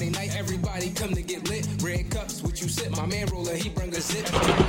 Friday night, everybody come to get lit. Red cups, what you sip? My man roller, he bring a zip.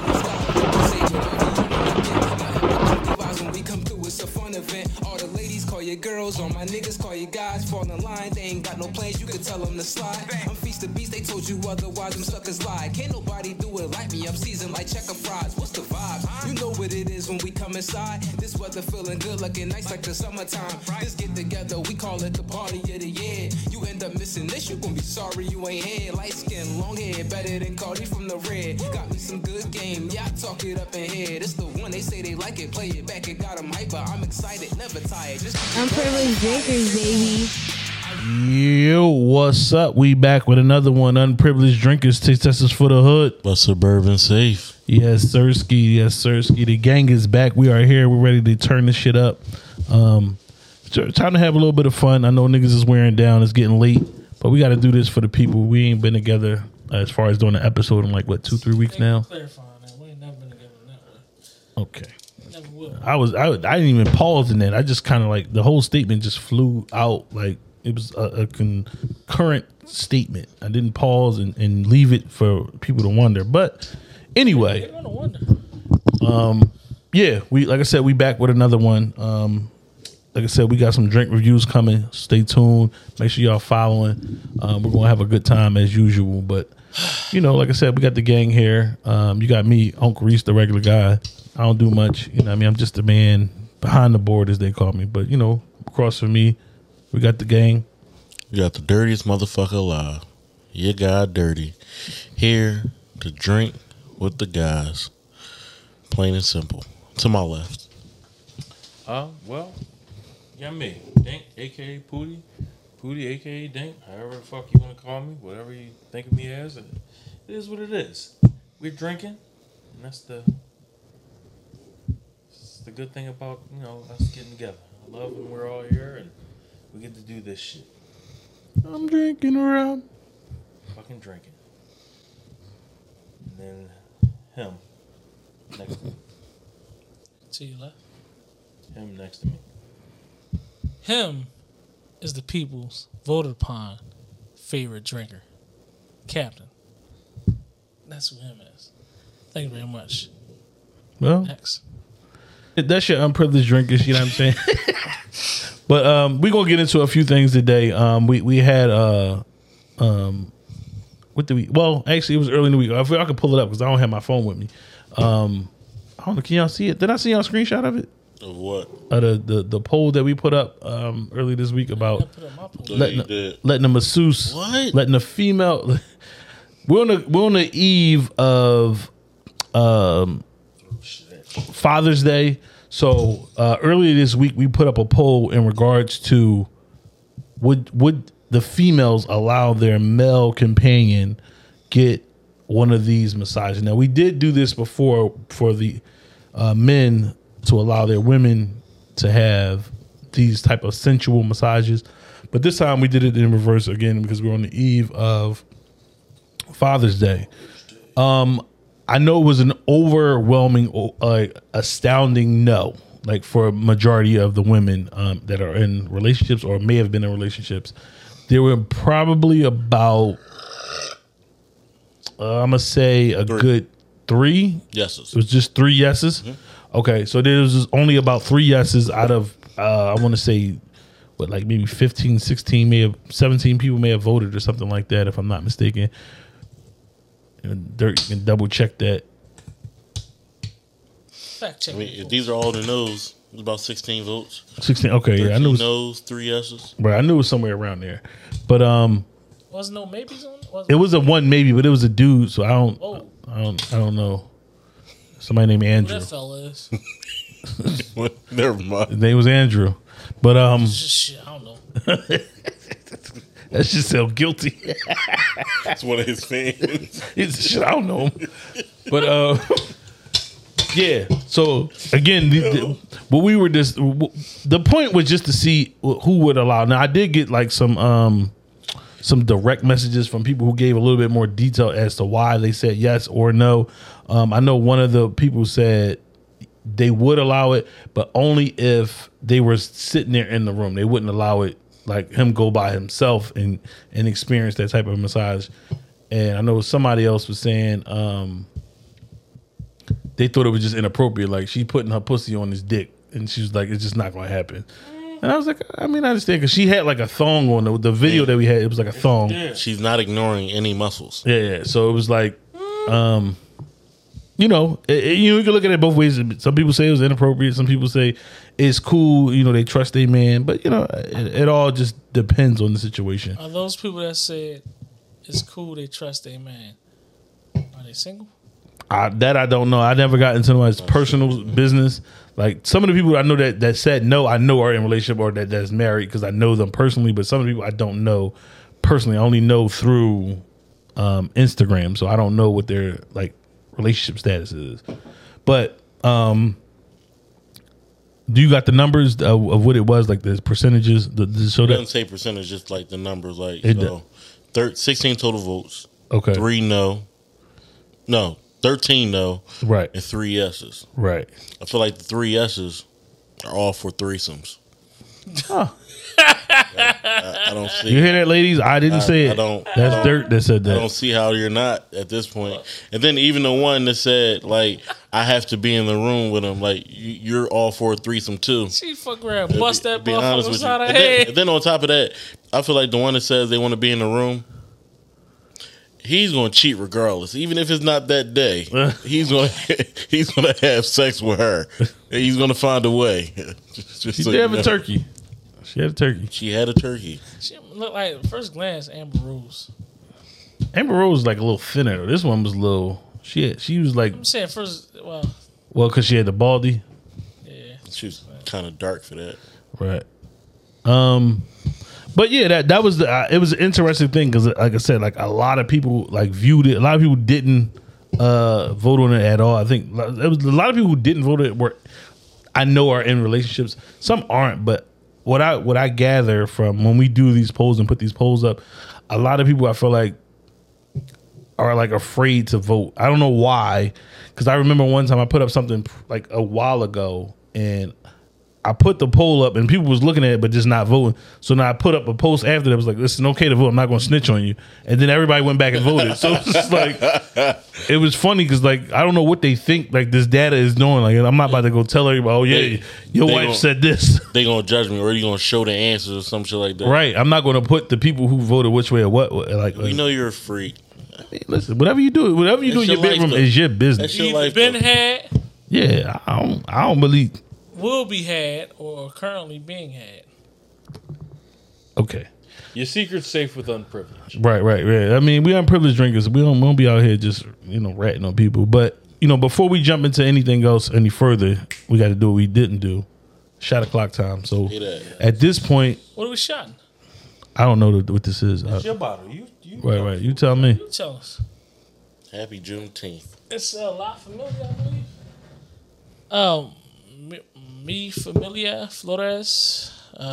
When we come through, it's a fun event. All the ladies call you girls, all my niggas call you guys. Fall in line, they ain't got no plans, you can tell them to slide. I'm feast the beast, they told you otherwise, them suckers lie. Can't nobody do it like me, I'm seasoned like checker fries. What's the vibe? You know what it is when we come inside. This weather feeling good, looking nice like the summertime. This get together, we call it the party of the year. You end up missing this, you gon' be sorry you ain't here. Light skin, long hair, better than Cardi from the red. Got me some good game, yeah, I talk it up in here. This the one, they say they like it, play it back, it got them hyper. I'm excited, never tired. Unprivileged drinkers, baby. Yo, what's up? We back with another one. Unprivileged drinkers, taste testers for the hood. But suburban safe. Yes, Sirski. Yes, Sirski. The gang is back. We are here. We're ready to turn this shit up. Time to have a little bit of fun. I know niggas is wearing down. It's getting late, but we got to do this for the people. We ain't been together as far as doing an episode in like what 2-3 weeks now. Clarifying that we ain't never been together in that way. Okay. Never will. I didn't even pause in that. I just kind of like the whole statement just flew out like it was a concurrent statement. I didn't pause and leave it for people to wonder. But anyway, yeah, we like I said, we back with another one. Like I said, we got some drink reviews coming. Stay tuned. Make sure y'all following. We're gonna have a good time as usual. But you know, like I said, we got the gang here. You got me, Uncle Reese, the regular guy. I don't do much. You know what I mean? I'm just the man behind the board, as they call me. But, you know, across from me, we got the gang. You got the dirtiest motherfucker alive. You got dirty. Here to drink with the guys. Plain and simple. To my left. Well, yeah, me. Dank, a.k.a. Pootie. Pootie, a.k.a. Dank. However the fuck you want to call me. Whatever you think of me as. It is what it is. We're drinking. And that's the good thing about, you know, us getting together. I love when we're all here and we get to do this shit. I'm drinking around. Fucking drinking. And then him next to me. To your left. Him next to me. Him is the people's voted upon favorite drinker. Captain. That's who him is. Thank you very much. Well, Next. that's your unprivileged drinkers, you know what I'm saying? But we're going to get into a few things today. We had, what did we, well, actually, it was early in the week. I could pull it up because I don't have my phone with me. I don't know, can y'all see it? Did I see y'all a screenshot of it? Of what? The poll that we put up early this week about letting the masseuse, letting the female, we're on the eve of Father's Day. So earlier this week we put up a poll in regards to would the females allow their male companion get one of these massages. Now we did do this before for the men to allow their women to have these type of sensual massages, but this time we did it in reverse again because we're on the eve of Father's Day. I know it was an overwhelming, astounding no, like for a majority of the women that are in relationships or may have been in relationships. There were probably about, I'm going to say good 3 yeses. It was just 3 yeses? Mm-hmm. Okay, so there was only about 3 yeses out of, I want to say, what, like maybe 15, 16, 17 people may have voted or something like that, if I'm not mistaken. And Dirk can double check that. Fact check. I mean, if these are all the no's, it's about 16 votes. 16, okay, yeah, I knew it was, no's, 3 yeses. Right, I knew it was somewhere around there. But Was no maybes on it? It was a one maybe, but it was a dude, so I don't know. Somebody named Andrew. Who that fella is? Never mind. His name was Andrew. But Shit, I don't know. That shit sound guilty. That's one of his fans. Shit, I don't know him. But yeah. So again, what we were just the point was just to see who would allow. Now I did get like some direct messages from people who gave a little bit more detail as to why they said yes or no. I know one of the people said they would allow it, but only if they were sitting there in the room. They wouldn't allow it like him go by himself and experience that type of massage. And I know somebody else was saying they thought it was just inappropriate. Like she putting her pussy on his dick, and she was like, "It's just not going to happen." And I was like, I mean, I understand because she had like a thong on the video that we had. It was like a thong. Yeah. She's not ignoring any muscles. Yeah. So it was like, you know, you can look at it both ways. Some people say it was inappropriate. Some people say it's cool. You know, they trust their man. But you know, it all just depends on the situation. Are those people that said it's cool they trust their man? Are they single? That I don't know. I never got into my personal business. Like some of the people I know that said no, I know are in a relationship or that's married because I know them personally. But some of the people I don't know personally. I only know through Instagram, so I don't know what their like relationship status is. But do you got the numbers of what it was, like the percentages? The show It that doesn't say percentage, just like the numbers. Like It so, 16 total votes. Okay. 3 no, 13 no, right, and 3 yeses. right. I feel like the 3 yeses are all for threesomes. I don't see. You hear that, ladies? I didn't say it. I don't. That's Dirt that said I don't that. see how you're not at this point. And then even the one that said like I have to be in the room with him, like you're all for a threesome too. She fuck around, bust that Be honest motherfucker with you. inside her And then, head. and then on top of that, I feel like the one that says they want to be in the room, he's going to cheat regardless, even if it's not that day. he's going to have sex with her. He's going to find a way. Just She so did you have know. a turkey. She had a turkey. She had a turkey. She looked like at first glance Amber Rose. Amber Rose was like a little thinner. Though. This one was a little. She was like, I'm saying first, well, because she had the baldy. yeah. She was kind of dark for that. Right. But yeah, that was it was an interesting thing because, like I said, like a lot of people like viewed it. A lot of people didn't vote on it at all. I think there was a lot of people who didn't vote it were I know are in relationships. Some aren't, but what I gather from when we do these polls and put these polls up, a lot of people I feel like are like afraid to vote. I don't know why, because I remember one time I put up something like a while ago and I put the poll up and people was looking at it but just not voting. So now I put up a post after that was like, listen, okay to vote. I'm not going to snitch on you. And then everybody went back and voted. So it's just like, it was funny because like, I don't know what they think like this data is doing. Like, I'm not about to go tell everybody, oh yeah, your they wife gon- said this. They going to judge me or you going to show the answers or some shit like that. Right. I'm not going to put the people who voted which way or what. Like, We know you're a freak. listen, whatever you do in your That's your bedroom life, is your business. That's your Either life, been though. had, Yeah. I don't believe. will be had, or currently being had. Okay. Your secret's safe with unprivileged. Right. I mean, we unprivileged drinkers. We don't be out here just, ratting on people. But, before we jump into anything else any further, we got to do what we didn't do. Shot o'clock time. So Hear that. at this point, What are we shotting? I don't know what this is. It's your bottle. You Right. You tell me. You tell us. Happy Juneteenth. It's a lot familiar, I believe. Me familiar, Flores.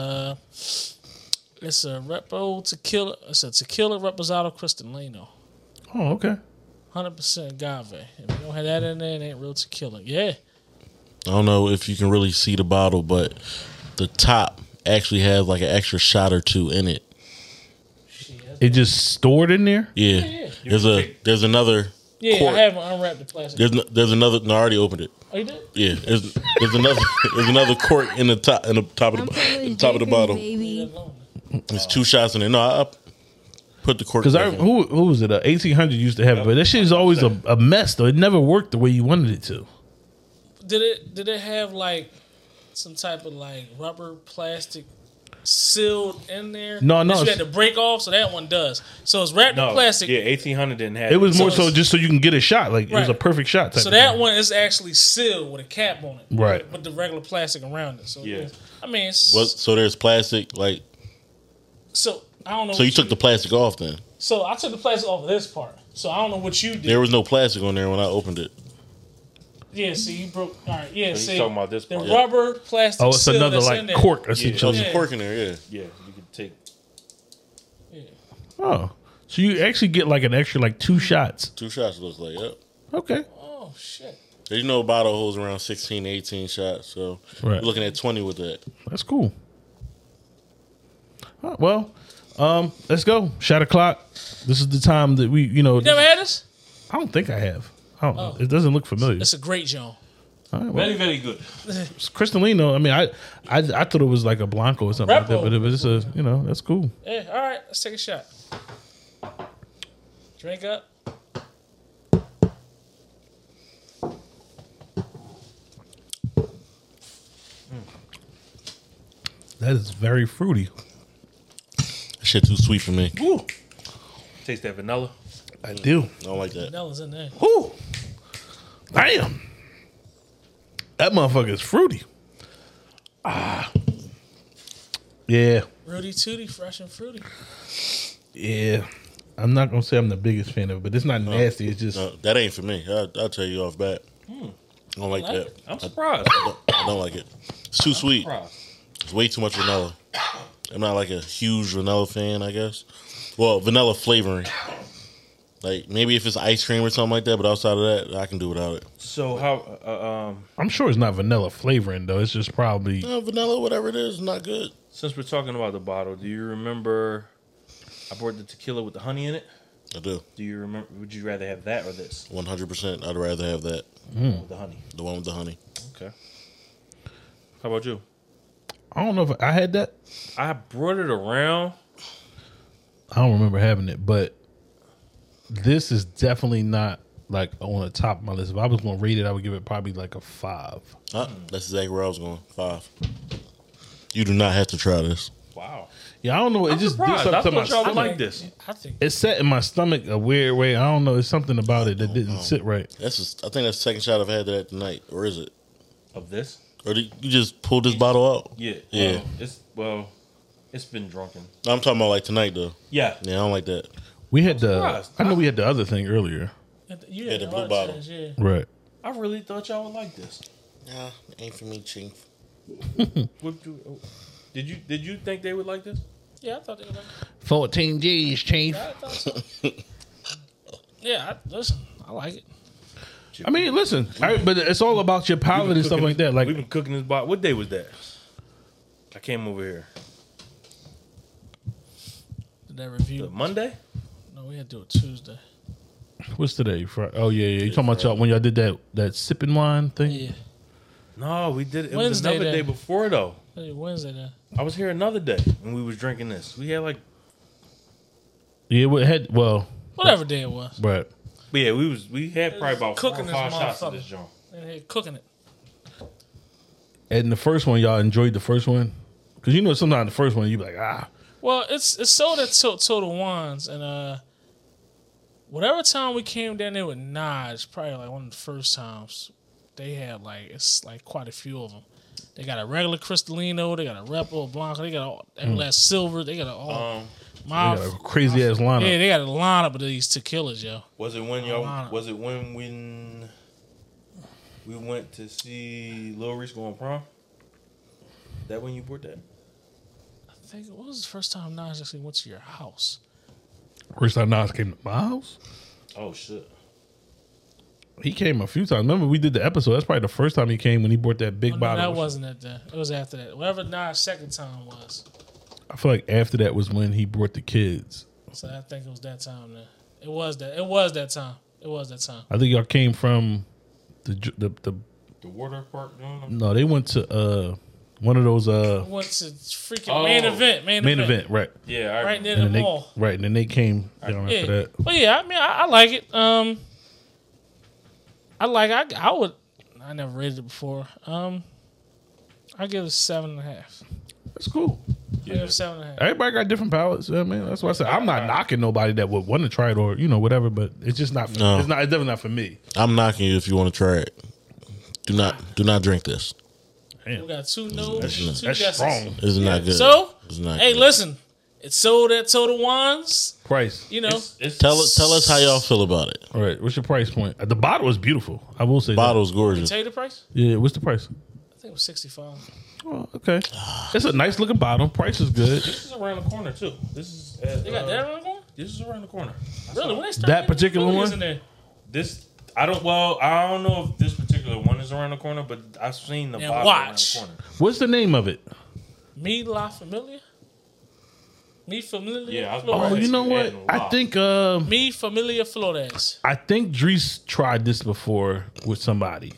It's a Repo Tequila. It's a Tequila Reposado Cristalino. Oh, okay. 100% agave. If you don't have that in there, it ain't real tequila. Yeah. I don't know if you can really see the bottle, but the top actually has like an extra shot or two in it. It just stored in there? Yeah. There's another Yeah, cork. I haven't unwrapped the plastic. There's another. No, I already opened it. Oh, you did? Yeah. There's another cork in the top of the bottle. Baby. There's 2 shots in there. No, I put the cork. Because back in. who was it? 1800 used to have it, but that shit is always a mess though. It never worked the way you wanted it to. Did it have like some type of like rubber plastic sealed in there? No, that you it's- had to break off, so that one does. So it's wrapped in No, plastic. Yeah, 1800 didn't have It was more So so just so you can get a shot. Like it was a Right. perfect shot. Type So of that thing. one is actually sealed with a cap on it, Right. With the regular plastic around it. So Yeah. I mean, it's, So there's plastic. Like so I don't know. so, you what took the plastic off then. So I took the plastic off of this part. So I don't know what you did. There was no plastic on there when I opened it. Yeah, see, you broke. All right, yeah, he's see, talking about this the part. rubber plastic. Oh, it's seal another that's in like there. cork There essentially. was Yeah. a cork in there. Yeah. Yeah, you could take. Yeah. Oh, so you actually get like an extra like 2 shots. 2 shots looks like. Yep. Okay. Oh shit. You know, a bottle holds around 16, 18 shots. So Right. you're looking at 20 with that. That's cool. All right, well, let's go. Shot o'clock. This is the time that we, You never had this? I don't think I have. I don't know. It doesn't look familiar. It's a great joint. All right, well, Very, very good. it's Cristalino. I mean, I thought it was like a Blanco or something like that, Repo. but if it's a, that's cool. Yeah, all right, let's take a shot. Drink up. That is very fruity. That shit too sweet for me. Ooh, Taste that vanilla. I do. I don't like that. Vanilla's in there. Ooh, damn. That motherfucker is fruity. Yeah, Rudy Tooty, fresh and fruity. yeah. I'm not gonna say I'm the biggest fan of it, but it's not nasty. It's just No, that ain't for me. I'll tell you off bat. I don't like like that. it. I'm surprised. I don't like it. It's too sweet. Surprised. It's way too much vanilla. I'm not like a huge vanilla fan, I guess. Well, vanilla flavoring. Like maybe if it's ice cream or something like that, but outside of that, I can do without it. So how? I'm sure it's not vanilla flavoring though. It's just probably Vanilla, whatever it is, not good. Since we're talking about the bottle, do you remember? I brought the tequila with the honey in it. I do. Do you remember? Would you rather have that or this 100%. I'd rather have that. with the honey? The one with the honey. Okay. How about you? I don't know if I had that. I brought it around. I don't remember having it, but this is definitely not like on the top of my list. If I was going to rate it, I would give it probably like a 5. That's exactly where I was going. 5. You do not have to try this. Wow. Yeah, I don't know. It I'm just did surprised. I something to my thought y'all would stomach. like this. I think It set in my stomach a weird way. I don't know. It's something about it that didn't sit right. I think that's the second shot I've had that tonight. Or is it? Of this? Or did you just pull this bottle out? Yeah. Yeah. It's been drunken. No, I'm talking about like tonight though. Yeah. Yeah, I don't like that. We had the. surprised. I know we had the other thing earlier. you Yeah, had the the blue blue bottle. bottle. Yeah. Right. I really thought y'all would like this. Nah, ain't for me, Chink. Did you think they would like this? Yeah, I thought they were like 14 G's, Chief. I thought so. Yeah, listen, I like it. I mean, listen, but it's all about your palate and stuff like that. Like, We've been cooking this bottle. What day was that? I came over here. Did that review? The Monday? No, we had to do it Tuesday. what's today? Friday? Oh yeah, yeah. You talking about y'all when y'all did that sipping wine thing? Yeah, No, we did it. It was Wednesday another then. day before though. Wednesday then. I was here another day and we was drinking this. We had like, Yeah, we had Whatever day it was. but but yeah, we had probably about Cooking 4 or 5 this shots of motherfucker. this joint. And they cooking it. and the first one y'all enjoyed the first one because sometimes the first one you be like Well, it's sold at Total Wines, and whatever time we came down there with Naj, probably like one of the first times, they had it's quite a few of them. They got a regular Cristalino, they got a Repo Blanco, they got all every last silver, they got all they got a crazy ass lineup. yeah, they got a lineup of these tequilas, yo. Was it when Alana. was it when we went to see Lil Reese go on prom? That when you bought that? I think it was the first time Naj actually went to your house. First time Nas came to my house, Oh shit. he came a few times. Remember we did the episode. That's probably the first time he came when he brought that big Oh, no, bottle. that wasn't it then. It was after that. Whatever Naj's second time was. I feel like after that was when he brought the kids. So I think it was that time then. It was that time. It was that time. I think y'all came from the The water park doing no, they went to one of those Went to freaking main event. Main event. right? Yeah, I Right near And the then they mall. right, and then they came down Yeah. after that. But yeah, I mean, I like it. I would. I never rated it before. I give it 7.5. That's cool. I give it 7.5. Everybody got different palates. I mean, that's why I said I'm not knocking nobody that would want to try it or whatever, but it's just not. No. It's definitely not for me. I'm knocking you if you want to try it. Do not drink this. We got two no's, two That's guesses. strong. It's not good. So, It's not hey, good. listen, it's sold at Total Wines. Price. You know, It's Tell us how y'all feel about it. All right. What's your price point? The bottle is beautiful. I will say. Bottle's gorgeous. tell you the price. That. Yeah. What's the price? I think it was 65. Oh, okay. It's a nice looking bottle. Price is good. This is around the corner too. This is They got that around the corner? This is around the corner. Really? When they start That getting particular Phillies one? in there? This I don't know if this particular one is around the corner, but I've seen the Now bottle watch. around the corner. What's the name of it? Me La Familia? Me familiar. Yeah, I was Flores. Oh, you know what? Adding a I lot. think Me familiar Flores. Dries tried this before with somebody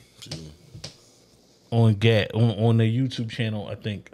on on their YouTube channel.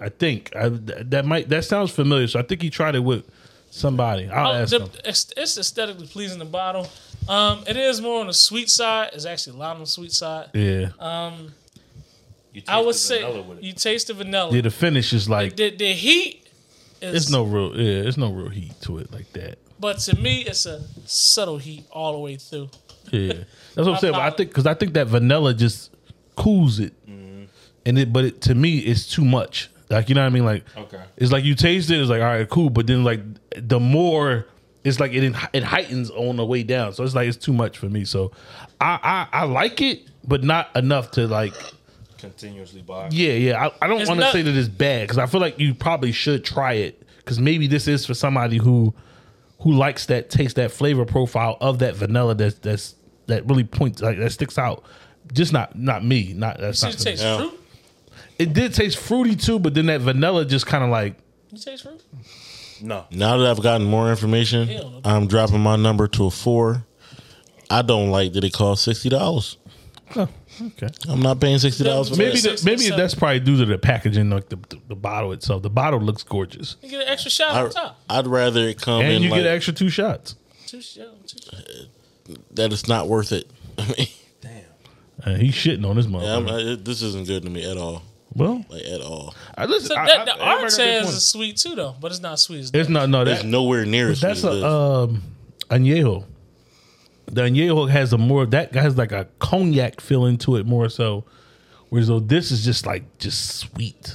That sounds familiar. So I think he tried it with somebody. I'll ask him. It's aesthetically pleasing. The bottle. It is more on the sweet side. It's actually a lot on the sweet side. Yeah, You taste I would the say vanilla with it. you taste the vanilla. yeah. The finish is like The heat is it's no real heat to it like that. but to me it's a subtle heat all the way through. Yeah, that's what I'm saying. But I think that vanilla just cools it, and to me it's too much. Like you know what I mean? Like Okay. it's like you taste it, it's like all right, cool. But then like the more it's like it heightens on the way down. So it's like it's too much for me. So I like it, but not enough to like. Continuously buy. Yeah. I don't It's want to not- say that it's bad because I feel like you probably should try it because maybe this is for somebody who likes that taste, that flavor profile of that vanilla that really points like that sticks out. Just not me. Not that's You not. for me. taste Yeah. fruit? It did taste fruity too, but then that vanilla just kind of like You taste fruit? No. Now that I've gotten more information, Hell no. I'm dropping my number to a 4. I don't like that it costs $60. okay. I'm not paying $60 for Maybe that. maybe that's probably due to the packaging, like the bottle itself. The bottle looks gorgeous, You get an extra shot on top. I'd rather it come and in you like get an extra 2 shots. Two shots. that. It's not worth it. I mean, Damn. He's shitting on this yeah, motherfucker. this isn't good to me at all. Well, Like at all. listen, So the everybody art got their says point. it's sweet too though, but it's not sweet as It's not. No, It's that's nowhere near as sweet that's as this. añejo. The añejo has that has like a cognac feeling to it more so, whereas though this is just sweet.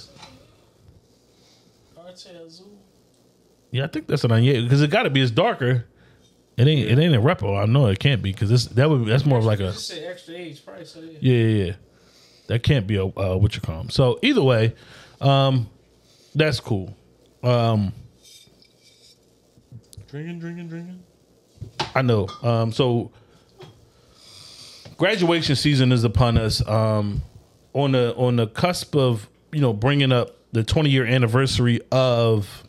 Arte Azul. Yeah, I think that's an añejo because it got to be. It's darker. It ain't a repo. I know it can't be because that's more of like a Just say extra age price. So yeah. yeah. That can't be a what you call 'em. So either way, that's cool. Drinking. I know. So graduation season is upon us. On the cusp of bringing up the 20-year anniversary of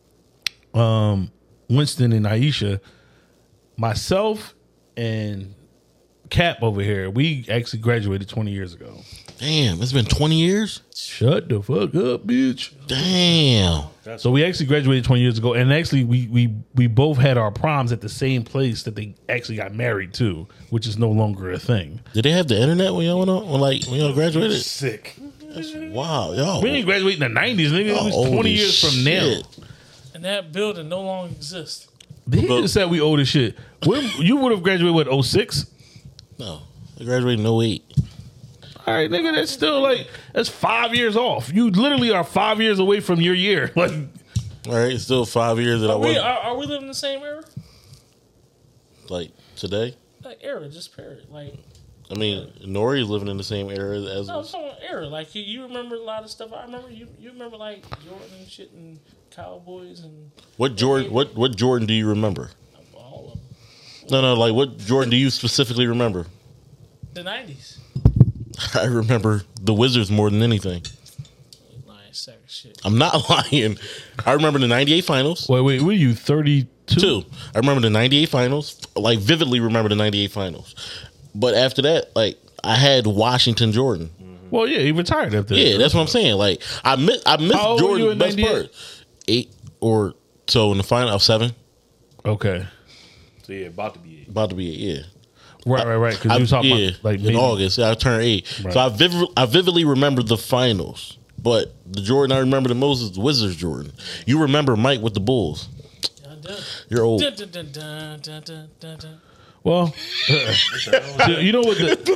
Winston and Aisha, myself and Cap over here, we actually graduated 20 years ago. Damn, it's been 20 years? Shut the fuck up, bitch. Damn. So we actually graduated 20 years ago, and actually we both had our proms at the same place that they actually got married to, which is no longer a thing. Did they have the internet when y'all went on? When y'all graduated? Sick. Wow, y'all. We didn't graduate in the 90s, nigga. It was old 20 as years from now. shit. And that building no longer exists. He just said we old as shit. You would have graduated, what, 06? No, I graduated in 08. All right, nigga, that's still that's 5 years off. You literally are 5 years away from your year. Like, All right, it's still 5 years that I was Are we living the same era? like today. Like era, just period. Like I mean, Nori's living in the same era as no, I'm us. talking about era. Like you remember a lot of stuff. I remember you remember like Jordan and shit and Cowboys and What Jordan? What Jordan do you remember? all of them. No, like what Jordan do you specifically remember? The 90s. I remember the Wizards more than anything. Lying sack of shit. I'm not lying. I remember the '98 finals. wait, what are you, 32? 2. I remember the '98 finals. Like vividly remember the '98 finals. But after that, like I had Washington Jordan. Well, yeah, he retired after that. Yeah, that's what I'm saying. Like I miss How old were you Jordan's in best 98? part. 8 or so in the final of 7. Okay. So yeah, about to be 8. About to be 8. Yeah. Right. Because you was talking about, like, in maybe- August. Yeah, I turned 8. Right. So I vividly remember the finals. But the Jordan I remember the most is the Wizards Jordan. You remember Mike with the Bulls. Yeah, I did. You're old. Dun, dun, dun, dun, dun, dun, dun, dun. Well, so you know what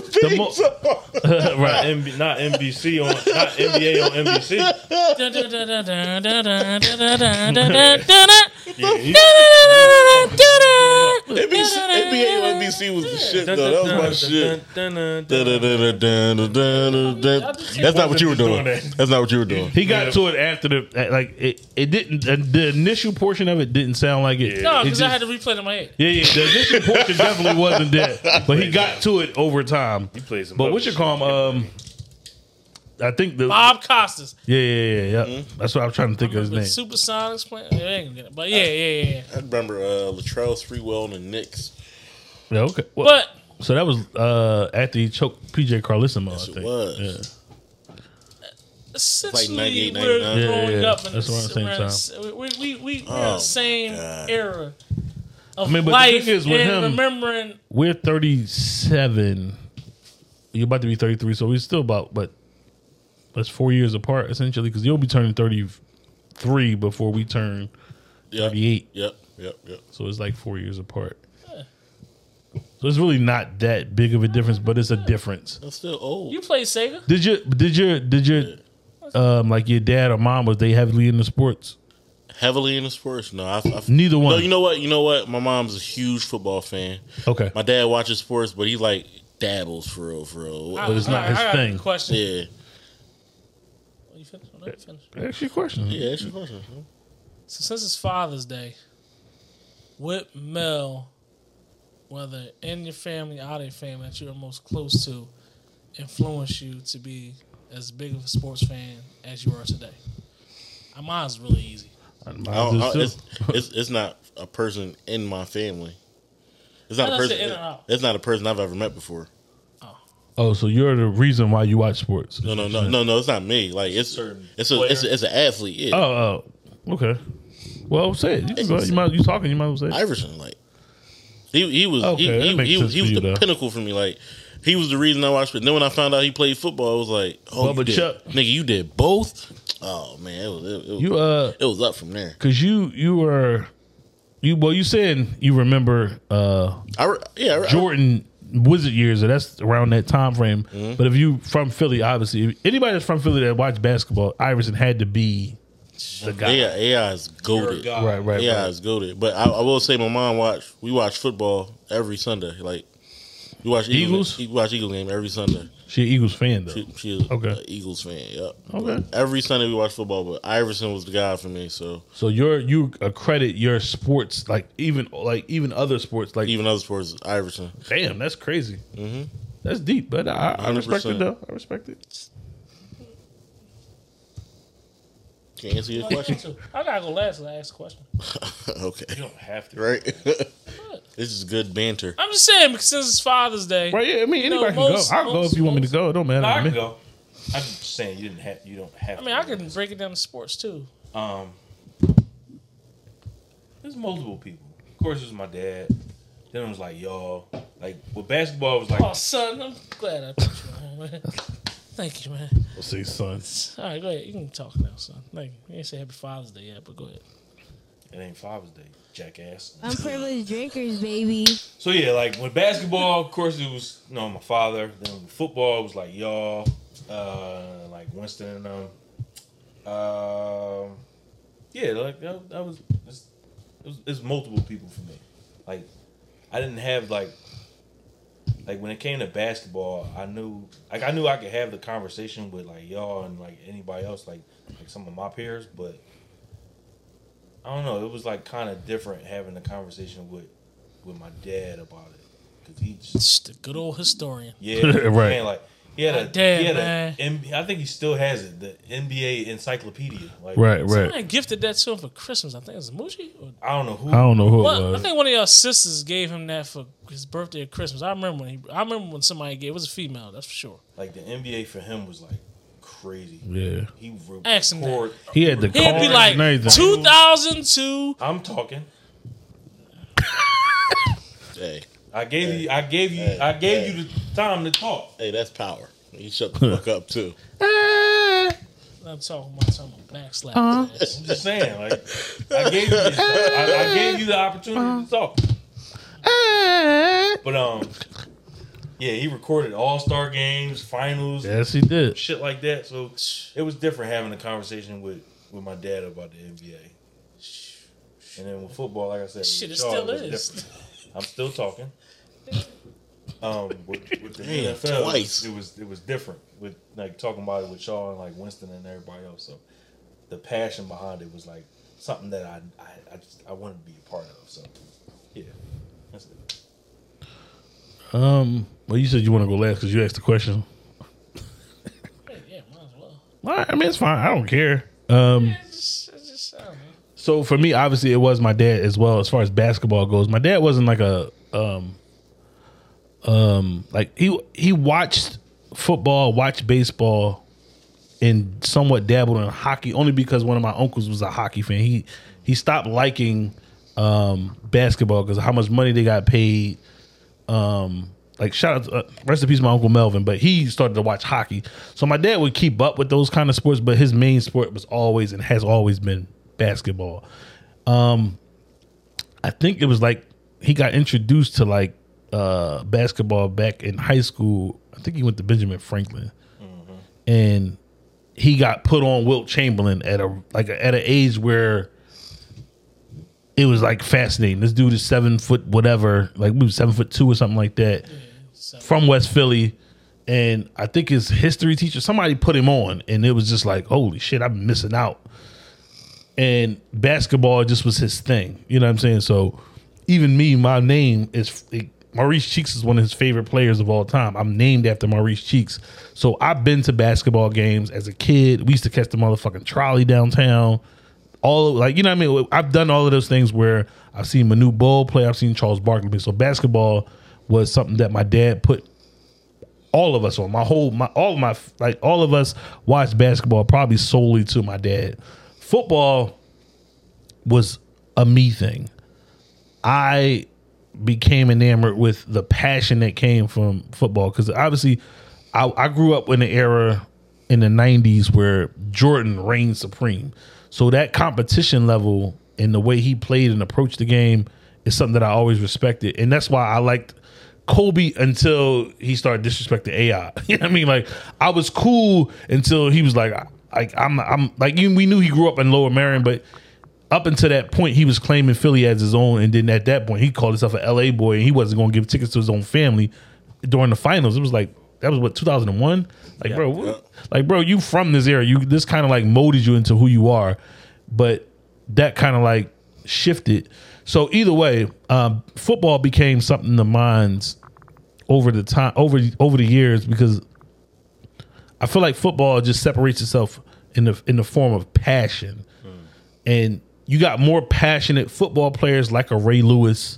right. Not NBC on, not NBA on NBC. Dun, dun, dun, dun, dun, dun, dun, dun, dun, dun, dun, dun. NBA on NBC was the shit though. That was my shit. That's not what you were doing. That's not what you were doing. He got to it after it didn't the initial portion of it didn't sound like it. No, It because I just- had to replay it in my head. Yeah, the initial portion definitely wasn't there, but he got to it over time. He played some But other what you shit. call him? I think the Bob Costas. yeah. That's what I was trying to think of his The name. Supersonics playing. Yeah, they ain't gonna get it. But yeah. I remember Latrell Sprewell and the Knicks. Yeah, okay. Well, But so that was after he choked PJ Carlissimo. Yes, I it think. was. Yeah. essentially, 98, we're 99. growing Yeah, up in that's around the same we're in the same God. era of I mean, but the life thing is with and him- remembering. We're 37. You're about to be 33, so we're still about, but that's 4 years apart essentially, because you'll be turning 33 before we turn 38. Yep. So it's like 4 years apart. So it's really not that big of a difference, but it's a difference. That's still old. You play Sega? Did your like your dad or mom, was they heavily into sports? Heavily into sports? No, I've Neither one. No, you know what? My mom's a huge football fan. Okay. My dad watches sports, but he like dabbles for real. But it's not his I got thing. a question. Yeah. You finished? Oh, no, you finished. Ask your question. Yeah, that's your question. So since it's Father's Day, what male, whether in your family, out of your family, that you're most close to, influenced you to be as big of a sports fan as you are today? Mine's really easy. It's not a person in my family. It's not I a said person. in or out. It's not a person I've ever met before. Oh, so you're the reason why you watch sports? No. It's not me. Like it's an athlete. Yeah. Oh, okay. Well, say it. You can go ahead. You talking? You might as well say it. Iverson, like he was Okay, that makes he sense was for you, the though. pinnacle for me. Like he was the reason I watched it. And then when I found out he played football, I was like, oh, Bubba you did, Chuck. nigga, you did both. Oh man, it was up from there. Because you were you saying you remember Jordan Wizard years, so that's around that time frame. Mm-hmm. But if you from Philly, obviously, if anybody that's from Philly that watched basketball, Iverson had to be the guy. AI is goated. Right. AI is goated. But I will say, my mom we watch football every Sunday. Like we watch Eagles? We watch Eagles game every Sunday. She an Eagles fan though. She is Okay. an Eagles fan. Yep. Okay. Every Sunday we watch football, but Iverson was the guy for me. So So you accredit your sports like even other sports like even other sports, Iverson. damn, that's crazy. Mm-hmm. That's deep, but I respect it 100%. though. I respect it. Can I answer your question? I gotta go last and ask a question. Okay. You don't have to. Right. This is good banter. I'm just saying because since it's Father's Day, Right? Yeah, I mean know, anybody can most- go. I'll go if you want me to go. It don't matter No, I to can me. go. I'm just saying you don't have. I mean, I can break it down to sports too. There's multiple people. Of course, it was my dad. Then it was like y'all. Like with basketball, it was like Oh, son, I'm glad I put you on, man. Thank you, man. We'll see, son. All right, go ahead. You can talk now, son. Thank you. You ain't say Happy Father's Day yet, but go ahead. it ain't Father's Day, jackass. Unprivileged drinkers, baby. So yeah, like with basketball, of course it was my father. Then with football, it was like y'all, like Winston and them. Yeah, like that was it's multiple people for me. Like I didn't have like when it came to basketball, I knew I could have the conversation with like y'all and like anybody else, like some of my peers, but I don't know. It was like kind of different having a conversation with my dad about it because he just Just a good old historian. right. Right. Like he had a Dad, he had man. I think he still has it, the NBA encyclopedia. Like Right. Somebody gifted that to him for Christmas. I think it was Moochie. Or, I don't know who. I don't know who it well, I was. think one of your sisters gave him that for his birthday or Christmas. I remember when somebody gave. It was a female. That's for sure. Like the NBA for him was like crazy. Yeah. He Ask him that. record. He had the He'd be cards like and everything. 2002. I'm talking. Hey, I gave you the time to talk. hey, that's power. You shut the fuck up too. I'm talking about backslap. I'm just saying, like I gave you the opportunity to talk. But yeah, he recorded All-Star games, finals, Yes, he did. shit like that. So it was different having a conversation with my dad about the NBA. And then with football, like I said, Shit, with it y'all, still was is. different. I'm still talking. With the Damn, NFL, twice. it was different. With like talking about it with Shaw and like Winston and everybody else. So the passion behind it was like something that I wanted to be a part of. So yeah, that's it. Well, you said you want to go last because you asked the question. Yeah, might as I mean, it's fine. I don't care. It's just, I don't know. So for me, obviously, it was my dad as well. As far as basketball goes, my dad wasn't like a like he watched football, watched baseball, and somewhat dabbled in hockey only because one of my uncles was a hockey fan. He stopped liking basketball because of how much money they got paid. Like shout out, rest in peace, my uncle Melvin. But he started to watch hockey, so my dad would keep up with those kind of sports. But his main sport was always and has always been basketball. I think it was like he got introduced to like basketball back in high school. I think he went to Benjamin Franklin, and he got put on Wilt Chamberlain at an age where it was like fascinating. This dude is 7 foot whatever, like maybe 7'2" or something like that, from West Philly. And I think his history teacher, somebody put him on, and it was just like, holy shit, I'm missing out. And basketball just was his thing. You know what I'm saying? So even me, my name is Maurice Cheeks is one of his favorite players of all time. I'm named after Maurice Cheeks. So I've been to basketball games as a kid. We used to catch the motherfucking trolley downtown. All like, you know what I mean? I've done all of those things where I've seen Manu Bol play. I've seen Charles Barkley play. So basketball was something that my dad put all of us on. All of us watched basketball probably solely to my dad. Football was a me thing. I became enamored with the passion that came from football because obviously I grew up in an era in the 90s where Jordan reigned supreme. So that competition level and the way he played and approached the game is something that I always respected. And that's why I liked Kobe until he started disrespecting AI. You know what I mean? Like, I was cool until he was like I'm like, we knew he grew up in Lower Merion, but up until that point, he was claiming Philly as his own. And then at that point, he called himself an LA boy, and he wasn't going to give tickets to his own family during the finals. It was like, that was what, 2001? Like, bro, you from this era. This kind of like molded you into who you are. But that kind of like shifted. So either way, football became something of mine's over the years, because I feel like football just separates itself in the form of passion. And you got more passionate football players like a Ray Lewis,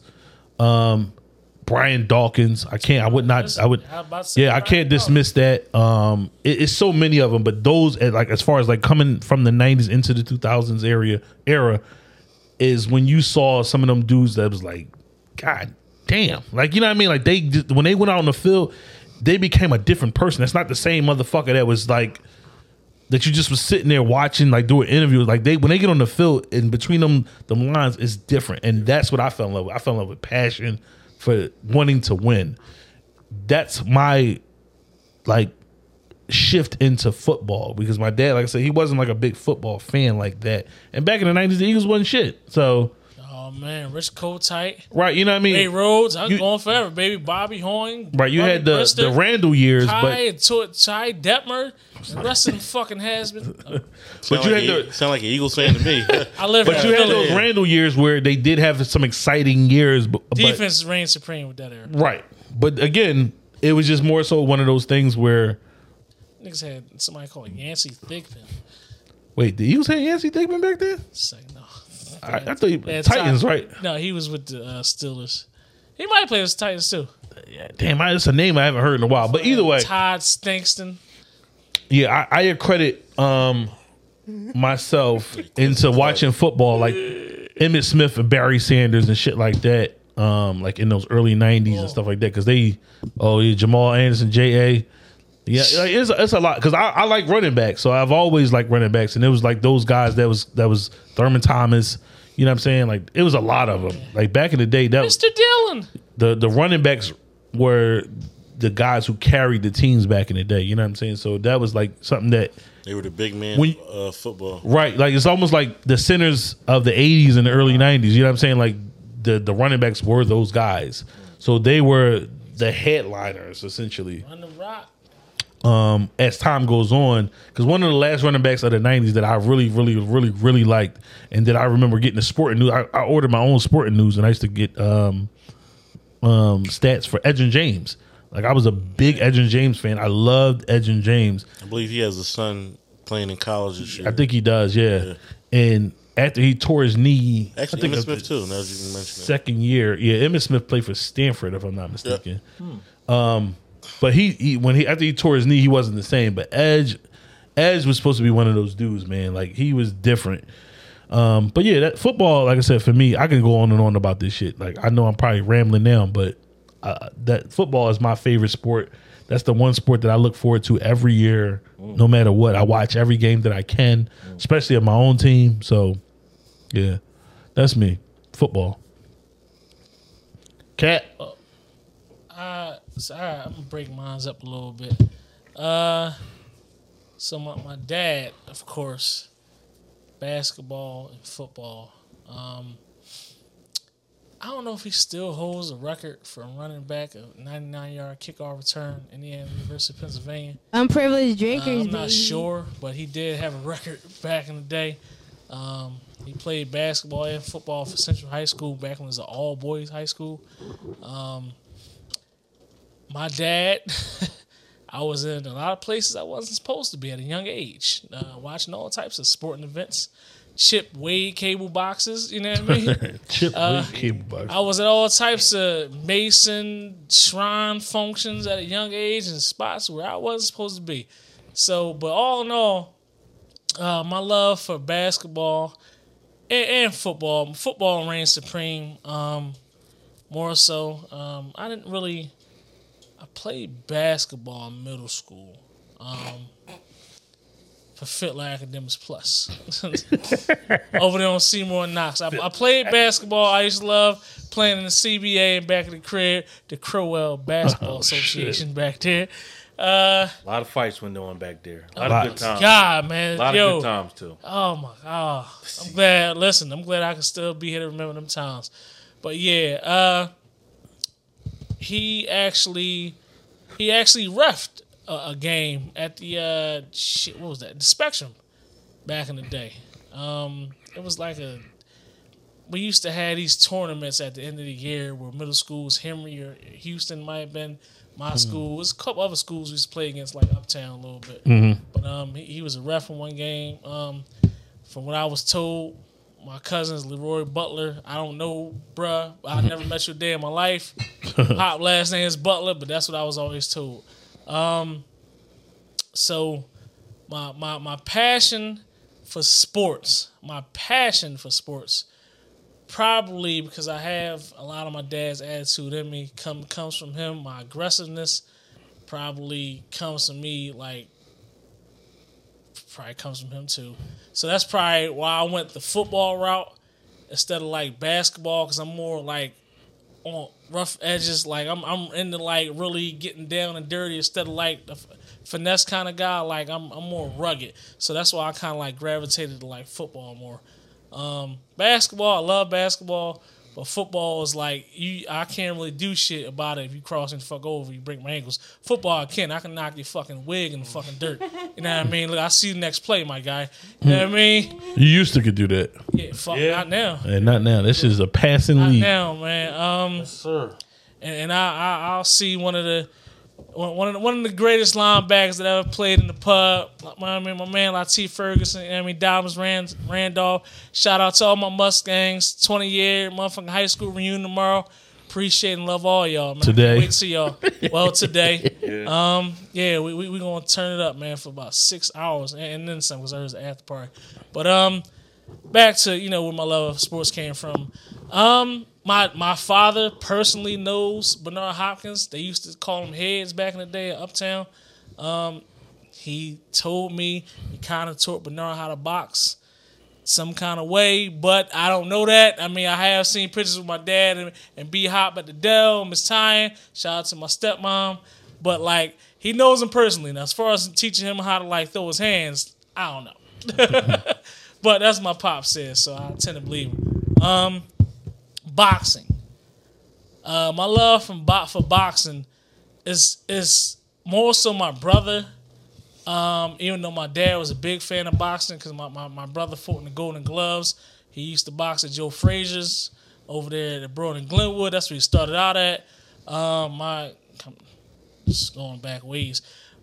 Brian Dawkins. I can't dismiss that. It's so many of them, but those, like, as far as like coming from the 90s into the 2000s era is when you saw some of them dudes that was like, God damn, like, you know what I mean? Like, when they went out on the field, they became a different person. That's not the same motherfucker that was like, that you just was sitting there watching, like, doing interviews. Like, when they get on the field, and between them lines, it's different. And that's what I fell in love with. I fell in love with passion for wanting to win. That's my like shift into football, because my dad, like I said, he wasn't like a big football fan like that. And back in the 90s, the Eagles wasn't shit. So, oh man, Rich Kotite, right? You know what I mean? Ray Rhodes, I'm going forever, baby. Bobby Hoying, right? You had the Randall years, Ty Detmer, the rest of them fucking has been. But you had sound like an Eagles fan to me. I live. But you had those Randall years where they did have some exciting years. Defense reigned supreme with that era, right? But again, it was just more so one of those things where niggas had somebody called Yancey Thigpen. Wait, the Eagles had Yancey Thigpen back then? No. I thought Titans, right? No, he was with the Steelers. He might play with the Titans too. Yeah, damn, that's a name I haven't heard in a while. But either way, Todd Stankston. Yeah, I accredit myself into watching football like Emmitt Smith and Barry Sanders and shit like that, like in those early 90s and stuff like that. Because Jamal Anderson, J.A., yeah, like it's a lot, because I like running backs, so I've always liked running backs, and it was like those guys that was Thurman Thomas, you know what I'm saying? Like, it was a lot of them. Like, back in the day, that Mr. Dillon, the running backs were the guys who carried the teams back in the day, you know what I'm saying? So that was like something that they were the big man football, right? Like, it's almost like the centers of the 80s and the early 90s, you know what I'm saying? Like, the running backs were those guys, so they were the headliners essentially. Run the rock. As time goes on, because one of the last running backs of the 90s that I really, really, really, really liked, and that I remember getting the sporting news. I ordered my own sporting news, and I used to get stats for Edgerrin James. Like, I was a big Edgerrin James fan. I loved Edgerrin James. I believe he has a son playing in college this year. I think he does, yeah. And after he tore his knee, Actually, I think Emmitt it Smith was too. Now that you mention it. second year. Yeah, Emmitt Smith played for Stanford, if I'm not mistaken. But he after he tore his knee, he wasn't the same. But Edge was supposed to be one of those dudes, man. Like, he was different. But yeah, that football, like I said, for me, I can go on and on about this shit. Like, I know I'm probably rambling now, but that football is my favorite sport. That's the one sport that I look forward to every year, no matter what. I watch every game that I can, especially of my own team. So, yeah, that's me. Football. Cat. So I'm gonna break mine up a little bit. So my dad, of course, basketball and football. I don't know if he still holds a record for running back a 99-yard kickoff return in the University of Pennsylvania. Unprivileged drinkers, I'm not baby. sure, but he did have a record back in the day. He played basketball and football for Central High School back when it was an all-boys high school. My dad, I was in a lot of places I wasn't supposed to be at a young age, watching all types of sporting events, Chip Wade cable boxes, you know what I mean? Chip Wade cable box. I was at all types of Mason shrine functions at a young age and spots where I wasn't supposed to be. So, but all in all, my love for basketball and football reigned supreme. More so, I played basketball in middle school for Fitler Academics Plus over there on Seymour and Knox. I played basketball. I used to love playing in the CBA and back of the crib, the Crowell Basketball Association back there. A lot of fights went on back there. A lot of good times. God, man. A lot of good times, too. Oh, my God. I'm glad. Listen, I'm glad I can still be here to remember them times. But, yeah, he actually reffed a game at the what was that? The Spectrum back in the day. It was like we used to have these tournaments at the end of the year where middle schools, Henry or Houston might have been my school. There's a couple other schools we used to play against, like Uptown a little bit. But he was a ref in one game. From what I was told, my cousin's Leroy Butler. I don't know, bruh. I never met you a day in my life. Pop last name is Butler, but that's what I was always told. So my passion for sports, probably because I have a lot of my dad's attitude in me, comes from him. My aggressiveness probably comes from me, probably comes from him too. So that's probably why I went the football route instead of like basketball, because I'm more like on rough edges. Like I'm into like really getting down and dirty instead of like the finesse kind of guy. Like I'm more rugged. So that's why I kind of like gravitated to like football more. Basketball, I love basketball, but football is like I can't really do shit about it if you cross and fuck over, you break my ankles. Football, I can knock your fucking wig in the fucking dirt. You know what I mean? Look, I see the next play, my guy. You know what I mean? You used to could do that. Yeah, not now. And not now. This is a passing Not league. now, man. Yes, sir. And I'll see one of the greatest linebackers that ever played in the pub. My man Latif Ferguson, Dobbins Randolph. Shout out to all my Mustangs. 20-year motherfucking high school reunion tomorrow. Appreciate and love all y'all, man. Today. Wait to see y'all. Well, today. Yeah. We gonna turn it up, man, for about 6 hours and then some, because there was an after party. But back to where my love of sports came from. My father personally knows Bernard Hopkins. They used to call him Heads back in the day at Uptown. He told me he kind of taught Bernard how to box some kind of way, but I don't know that. I mean, I have seen pictures with my dad and B-Hop at the Dell, Miss Tyan. Shout out to my stepmom. But, like, he knows him personally. Now, as far as teaching him how to, like, throw his hands, I don't know. But that's what my pop says, so I tend to believe him. Boxing. My love for boxing is more so my brother. Even though my dad was a big fan of boxing, because my brother fought in the Golden Gloves. He used to box at Joe Frazier's over there at Broad and Glenwood. That's where he started out at. Just going back ways.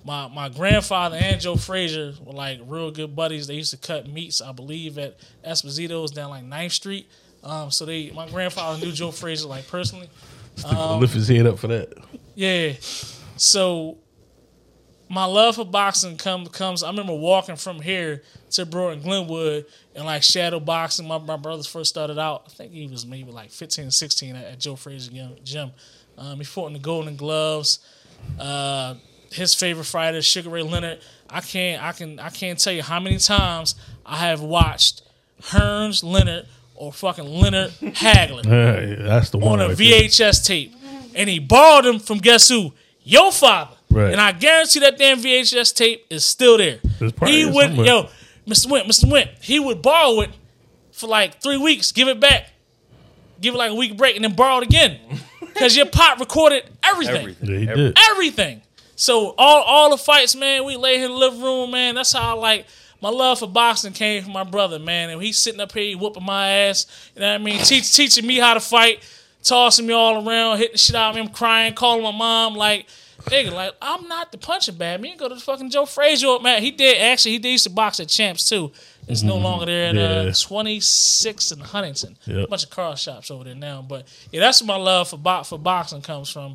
my grandfather and Joe Frazier were like real good buddies. They used to cut meats, I believe, at Esposito's down like 9th Street. So my grandfather knew Joe Frazier like personally. Lift his head up for that. Yeah. So my love for boxing comes. I remember walking from here to Broad and Glenwood and like shadow boxing. My brothers first started out. I think he was maybe like 15 or 16 at Joe Frazier gym. He fought in the Golden Gloves. His favorite fighter, Sugar Ray Leonard. I can't tell you how many times I have watched Hearns Leonard or fucking Leonard Hagler That's the one on a right there. VHS tape, and he borrowed them from guess who? Your father. Right. And I guarantee that damn VHS tape is still there. It's probably He there would, somewhere. Mr. Went, he would borrow it for like 3 weeks, give it back, give it like a week break, and then borrow it again. Because your pop recorded everything. Yeah, he did. Everything. So all the fights, man, we lay in the living room, man. That's how my love for boxing came from my brother, man. And he's sitting up here, he whooping my ass. You know what I mean? Teaching me how to fight, tossing me all around, hitting the shit out of me. I'm crying, calling my mom, like, nigga, like, I'm not the punching bag. Me and go to the fucking Joe Frazier, man. He did used to box at Champs, too. It's no longer there at 26 in Huntington. Yep. A bunch of car shops over there now. But, yeah, that's where my love for boxing comes from.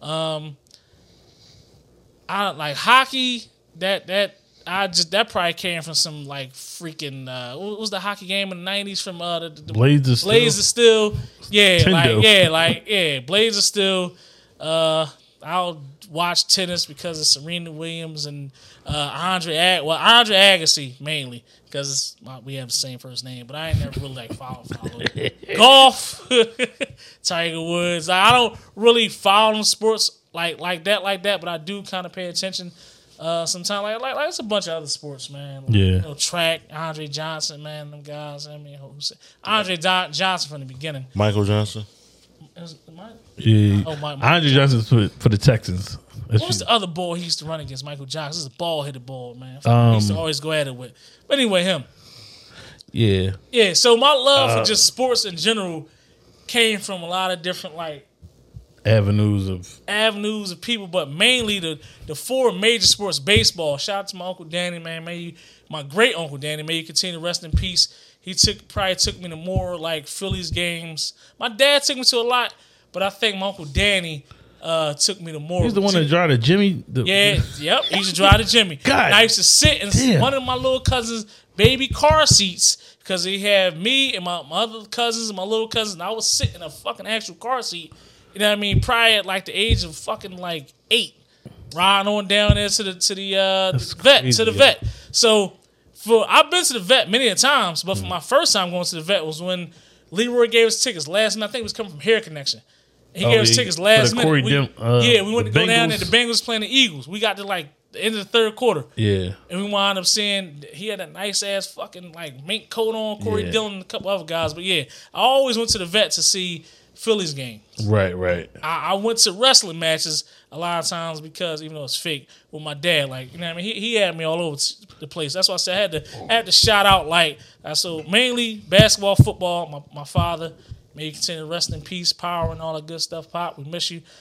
I like hockey. That probably came from some like freaking what was the hockey game in the 90s from the Blades of Steel. Blades of Steel. Yeah, Tendo. Blades of Steel. I'll watch tennis because of Serena Williams and Andre Agassi mainly because we have the same first name, but I ain't never really like follow golf. Tiger Woods. I don't really follow sports like that, but I do kind of pay attention sometimes. Like it's a bunch of other sports, man. Like, Yeah. Track, Andre Johnson, man, them guys. I mean, Andre Johnson from the beginning. Michael Johnson. Yeah. Oh, my. Andre Johnson for the Texans. What was the other ball he used to run against? Michael Johnson. This is a ball-headed ball, man. He used to always go at it with. But anyway, him. Yeah. Yeah, so my love for just sports in general came from a lot of different, like, Avenues of people, but mainly the four major sports. Baseball. Shout out to my Uncle Danny, man. My great Uncle Danny, may you continue to rest in peace. He probably took me to more like Phillies games. My dad took me to a lot, but I think my Uncle Danny took me to more. He's the one that drive the Jimmy. Yep. He used to drive the Jimmy. God. And I used to sit in one of my little cousins' baby car seats because he had me and my other cousins and my little cousins. And I was sitting in a fucking actual car seat. You know what I mean? Probably at like the age of fucking like 8, riding on down there to the vet. So I've been to the vet many a times, but for my first time going to the vet was when Leroy gave us tickets last night. I think it was coming from Hair Connection. He gave us tickets last minute. We went to go down there. The Bengals playing the Eagles. We got to like the end of the third quarter. Yeah. And we wound up seeing he had a nice ass fucking like mink coat on, Corey Dillon and a couple other guys. But yeah, I always went to the vet to see Phillies games. Right. I went to wrestling matches a lot of times because even though it's fake with my dad, like, you know what I mean, he had me all over the place. That's why I said I had to shout out like so mainly basketball, football. My father, may you continue to rest in peace, power and all that good stuff. Pop, we miss you.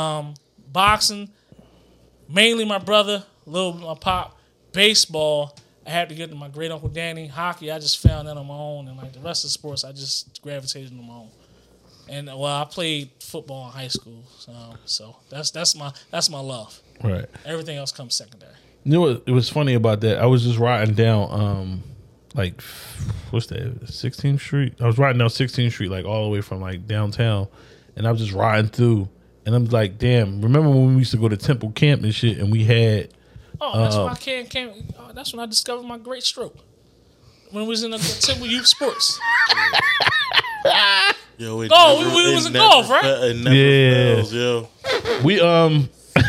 Boxing, mainly my brother, a little bit my pop. Baseball, I had to get to my great Uncle Danny. Hockey, I just found that on my own, and like the rest of the sports, I just gravitated on my own. And I played football in high school, so that's my love. Right. Everything else comes secondary. You know what? It was funny about that. I was just riding down, like, what's that? 16th Street. I was riding down 16th Street, like all the way from like downtown, and I was just riding through, and I'm like, damn. Remember when we used to go to Temple Camp and shit, and we had. Oh, that's when I came. That's when I discovered my great stroke. When we was in the Temple Youth Sports. Yo, we was in golf, right? It never fails, yo. We remember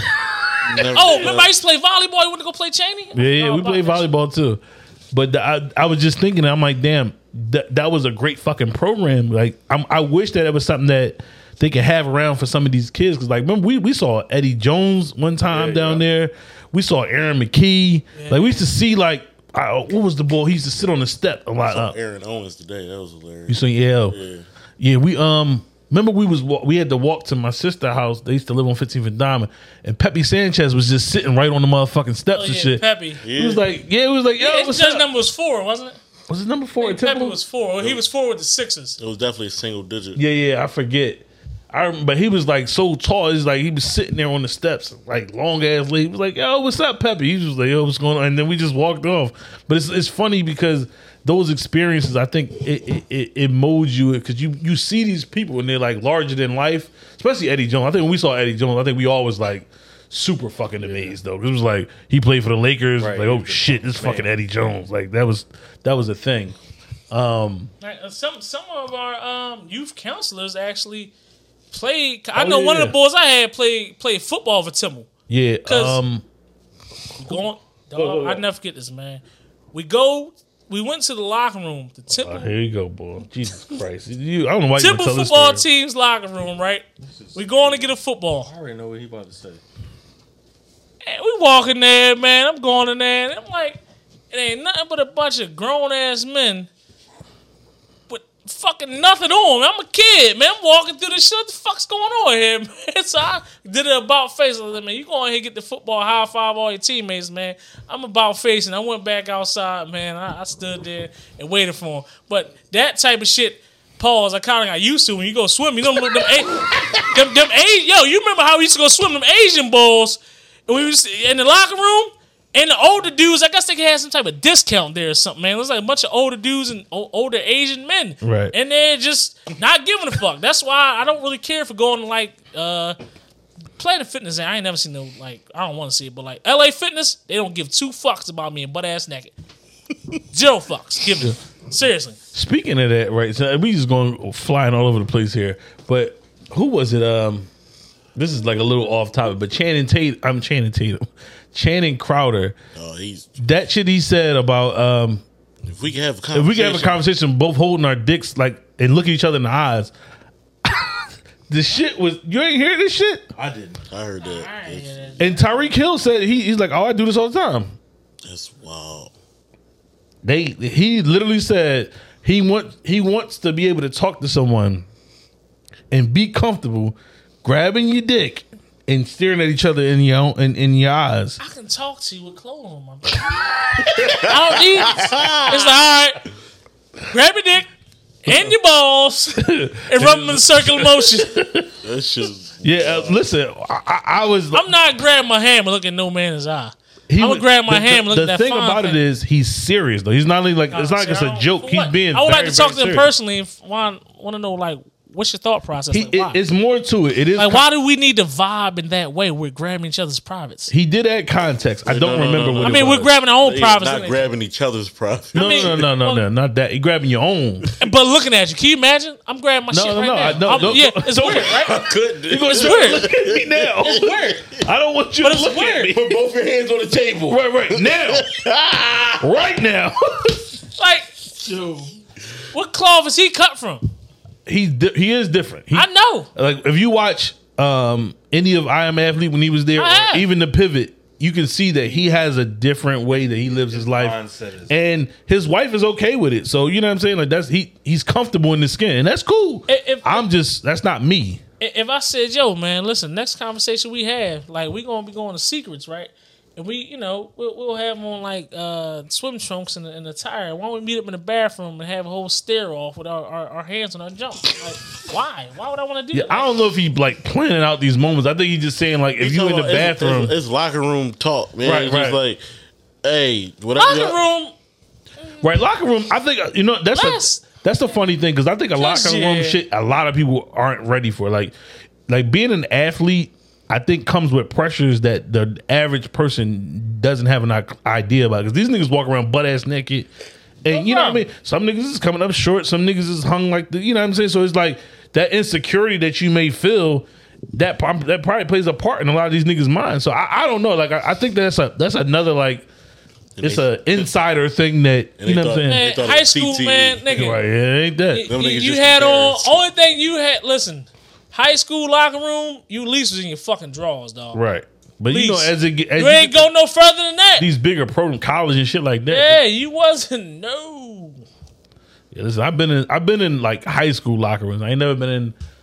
I used to play volleyball. You want to go play Cheney? Yeah, we played volleyball too. But I was just thinking, I'm like, damn, that was a great fucking program. Like, I wish that it was something that they could have around for some of these kids. Because, like, remember, we saw Eddie Jones one time down there. We saw Aaron McKee. Yeah. Like, we used to see, like, what was the ball? He used to sit on the step a lot. I saw Aaron Owens today. That was hilarious. You saw, yeah, we Remember we had to walk to my sister's house. They used to live on 15th and Diamond, and Pepe Sanchez was just sitting right on the motherfucking steps and shit. Pepe. He was like, yo, what's His up? number was 4, wasn't it? Was his number 4 at Pepe Temple? was 4. Well, he was 4 with the Sixers. It was definitely a single digit. Yeah, I forget. But he was like so tall. He's like he was sitting there on the steps, like long ass leg. He was like, "Yo, what's up, Pepe?" He was like, "Yo, what's going on?" And then we just walked off. But it's funny because those experiences, I think it molds you because you see these people and they're like larger than life. Especially Eddie Jones. I think when we saw Eddie Jones, I think we all was like super fucking amazed though. 'Cause it was like he played for the Lakers. Right. Like, oh shit, this fucking Eddie Jones. Like that was a thing. Like, some of our youth counselors actually played. I know one of the boys I had played football for Temple. Yeah. I never forget this, man. We went to the locker room. The Temple Here you go, boy. Jesus Christ. I don't know why you Temple tell this football story. team's locker room, right? We going to get a football. I already know what he about to say. And we walking there, man. I'm going in there, and I'm like, it ain't nothing but a bunch of grown ass men with fucking nothing on. I'm a kid, man. I'm walking through this shit. What the fuck's going on here, man? So I did it about face. I was like, man, you go ahead and get the football, high five all your teammates, man. I'm about face, and I went back outside, man. I stood there and waited for him. But that type of shit, pause, I kind of got used to when you go swim. You know, you remember how we used to go swim them Asian balls? And we was in the locker room, and the older dudes, I guess they had some type of discount there or something, man. It was like a bunch of older dudes and older Asian men. Right. And they're just not giving a fuck. That's why I don't really care for going to, like, Planet Fitness. I ain't never seen no, like, I don't want to see it, but, like, LA Fitness, they don't give 2 fucks about me and butt ass naked. 0 fucks. Give me. Seriously. Speaking of that, right? So we just going flying all over the place here. But who was it? This is like a little off topic, but Channing Crowder. Oh, That shit he said about if we can have a conversation, both holding our dicks like and look at each other in the eyes. The shit was you ain't hear this shit. I didn't. I heard that. And Tyreek Hill said he's like, oh, I do this all the time. That's wild. He literally said he wants to be able to talk to someone and be comfortable grabbing your dick and staring at each other in your eyes. I can talk to you with clothes on my back. I don't need it's like, all right, grab your dick and your balls and rub them in a circular motion. That shit. Yeah, listen, I was. I'm not grabbing my hand and looking at no man in his eye. I'm gonna grab my hand and look at that. The thing about it is, he's serious though. He's not only like it's not like it's a joke. He's being. I would like to talk to him serious. personally. If want to know like what's your thought process? Like, why? It's more to it. It is like why do we need to vibe in that way? We're grabbing each other's privates. He did add context. I don't remember what. I mean, we're grabbing our own privates. Not grabbing each other's privates. No, not that. He grabbing your own. But looking at you, can you imagine? I'm grabbing my shit right now. It's weird, right? I couldn't. It's weird. Look at me now. It's weird. I don't want you But to it's look at weird. me. Put both your hands on the table. Right now. Right now. Like, what cloth is he cut from? He is different. I know. Like if you watch any of I Am Athlete when he was there, or even the Pivot, you can see that he has a different way that he lives his life, mindset is- and his wife is okay with it. So you know what I'm saying? Like he's comfortable in his skin, and that's cool. That's not me. If I said, yo, man, listen, next conversation we have, like, we gonna be going to Secrets, right? And we'll have on like swim trunks and a tire. Why don't we meet up in the bathroom and have a whole stare off with our hands on our jumps? Like, why? Why would I want to do that? I don't know if he like planning out these moments. I think he's just saying like if you in the bathroom, it's locker room talk, man. Right, It's just like, hey, whatever. Locker room. right? Locker room. I think that's the funny thing because I think a locker room shit. A lot of people aren't ready for like being an athlete. I think comes with pressures that the average person doesn't have an idea about. Because these niggas walk around butt ass naked, and you know what I mean. Some niggas is coming up short. Some niggas is hung like the. You know what I'm saying. So it's like that insecurity that you may feel that probably plays a part in a lot of these niggas' minds. So I don't know. Like I think that's another like. It's an insider thing that you know what I'm saying. Man, high school, man, nigga. Right, yeah, ain't that? You had on only thing you had. Listen. High school locker room, you at least was in your fucking drawers, dog. Right. But you know, as you ain't go no further than that. These bigger program college and shit like that. Yeah, you wasn't. No. Yeah, listen, I've been in like high school locker rooms. I ain't never been in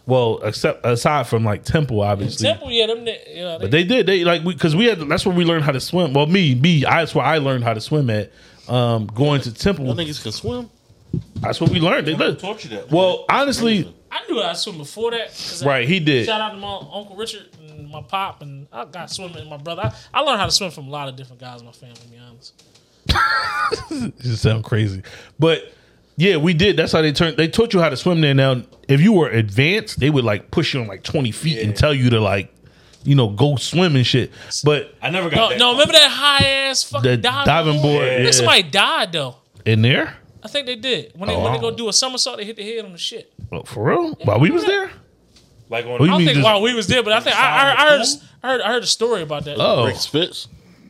Well, except aside from like Temple, obviously. Temple, yeah, them. Yeah, But they did. They like because we had. That's where we learned how to swim. Well, that's where I learned how to swim at. Going to Temple. Y'all niggas can swim. That's what we learned. They Who did. taught you that? Well, honestly, I knew I swim before that. 'Cause right, he did. Shout out to my Uncle Richard and my pop, and I got swimming. And my brother. I learned how to swim from a lot of different guys in my family. To be honest. It just sound crazy, but yeah, we did. That's how they turned. They taught you how to swim there. Now, if you were advanced, they would like push you on like 20 feet and tell you to like, go swim and shit. But I never got that. No, remember that high ass the fucking diving board, I think somebody died though. in there. I think they did when they go do a somersault. They hit their head on the shit. Oh, for real? While we was there? Like on Oh, you I don't mean think just- while we was there, but I think I heard a story about that. Oh, Rick Spitz.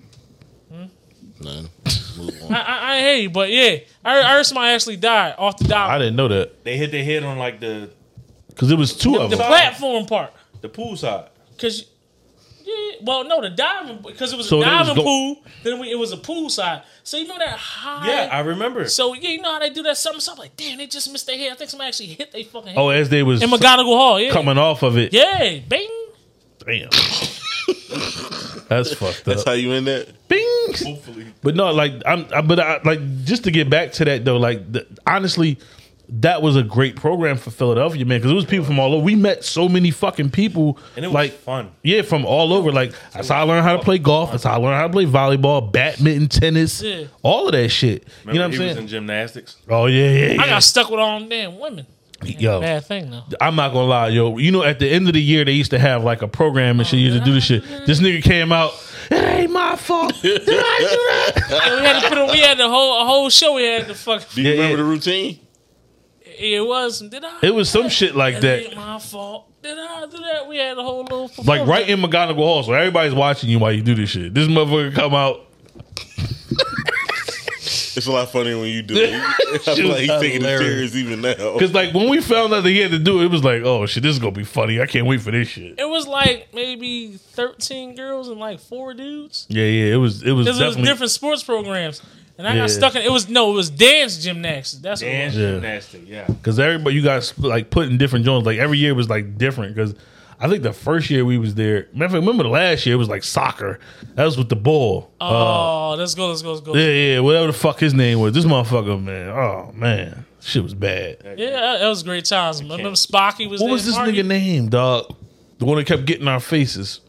None. Move on. I hear you, but yeah, I heard somebody actually died off the I dive. didn't know that they hit their head on like the because it was two of The them. platform part, pool side. because the diving because it was So a they was diving go- pool. Then it was a pool side. So you know that high. Yeah, I remember. So yeah, you know how they do that somersault? Like damn, they just missed their head. I think somebody actually hit their fucking head. Oh, as they was in McGonagall Hall. Yeah, coming off of it. yeah, bing. Damn. That's fucked up. That's how you in that? Bing. Hopefully. But no, like like just to get back to that though, like honestly, that was a great program for Philadelphia, man, because it was people from all over. We met so many fucking people, And it was like fun. yeah, from all over. Like that's how I learned how to play golf. That's how I learned how to play volleyball, badminton, tennis, Yeah. all of that shit. Remember, you know what I'm he saying? was in gymnastics. Oh yeah. I got stuck with all them damn women. Yo, Bad thing though. I'm not gonna lie, yo. You know, at the end of the year, they used to have like a program and shit. You used to do this shit. This nigga came out. It ain't my fault. Did I do that? And we had to we had a whole show. We had to fuck. Do you Yeah, remember yeah. the routine? It was. Did I? It was some shit like It that. ain't my fault. Did I do that? We had a whole little. Like right in McGonagall Hall, so everybody's watching you while you do this shit. This motherfucker come out. It's a lot funnier when you do it. I feel like he's taking it Hilarious. serious even now. Because like when we found out that he had to do it, it was like, oh shit, this is gonna be funny. I can't wait for this shit. It was like maybe 13 girls and like 4 dudes. Yeah, it was Because it was definitely different sports programs, and I Yeah. got stuck in. It was dance gymnastics. That's what it Dance was. Yeah. gymnastics, yeah. because everybody you got like put in different joints. Like every year was like different. Because I think the first year we was there. Remember the last year it was like soccer. That was with the ball. Oh, let's go. Yeah, whatever the fuck his name was. This motherfucker, man. Oh man, shit was bad. Yeah, that was great times. Remember Spocky was What there. was this Marty? nigga name, dog? The one that kept getting our faces.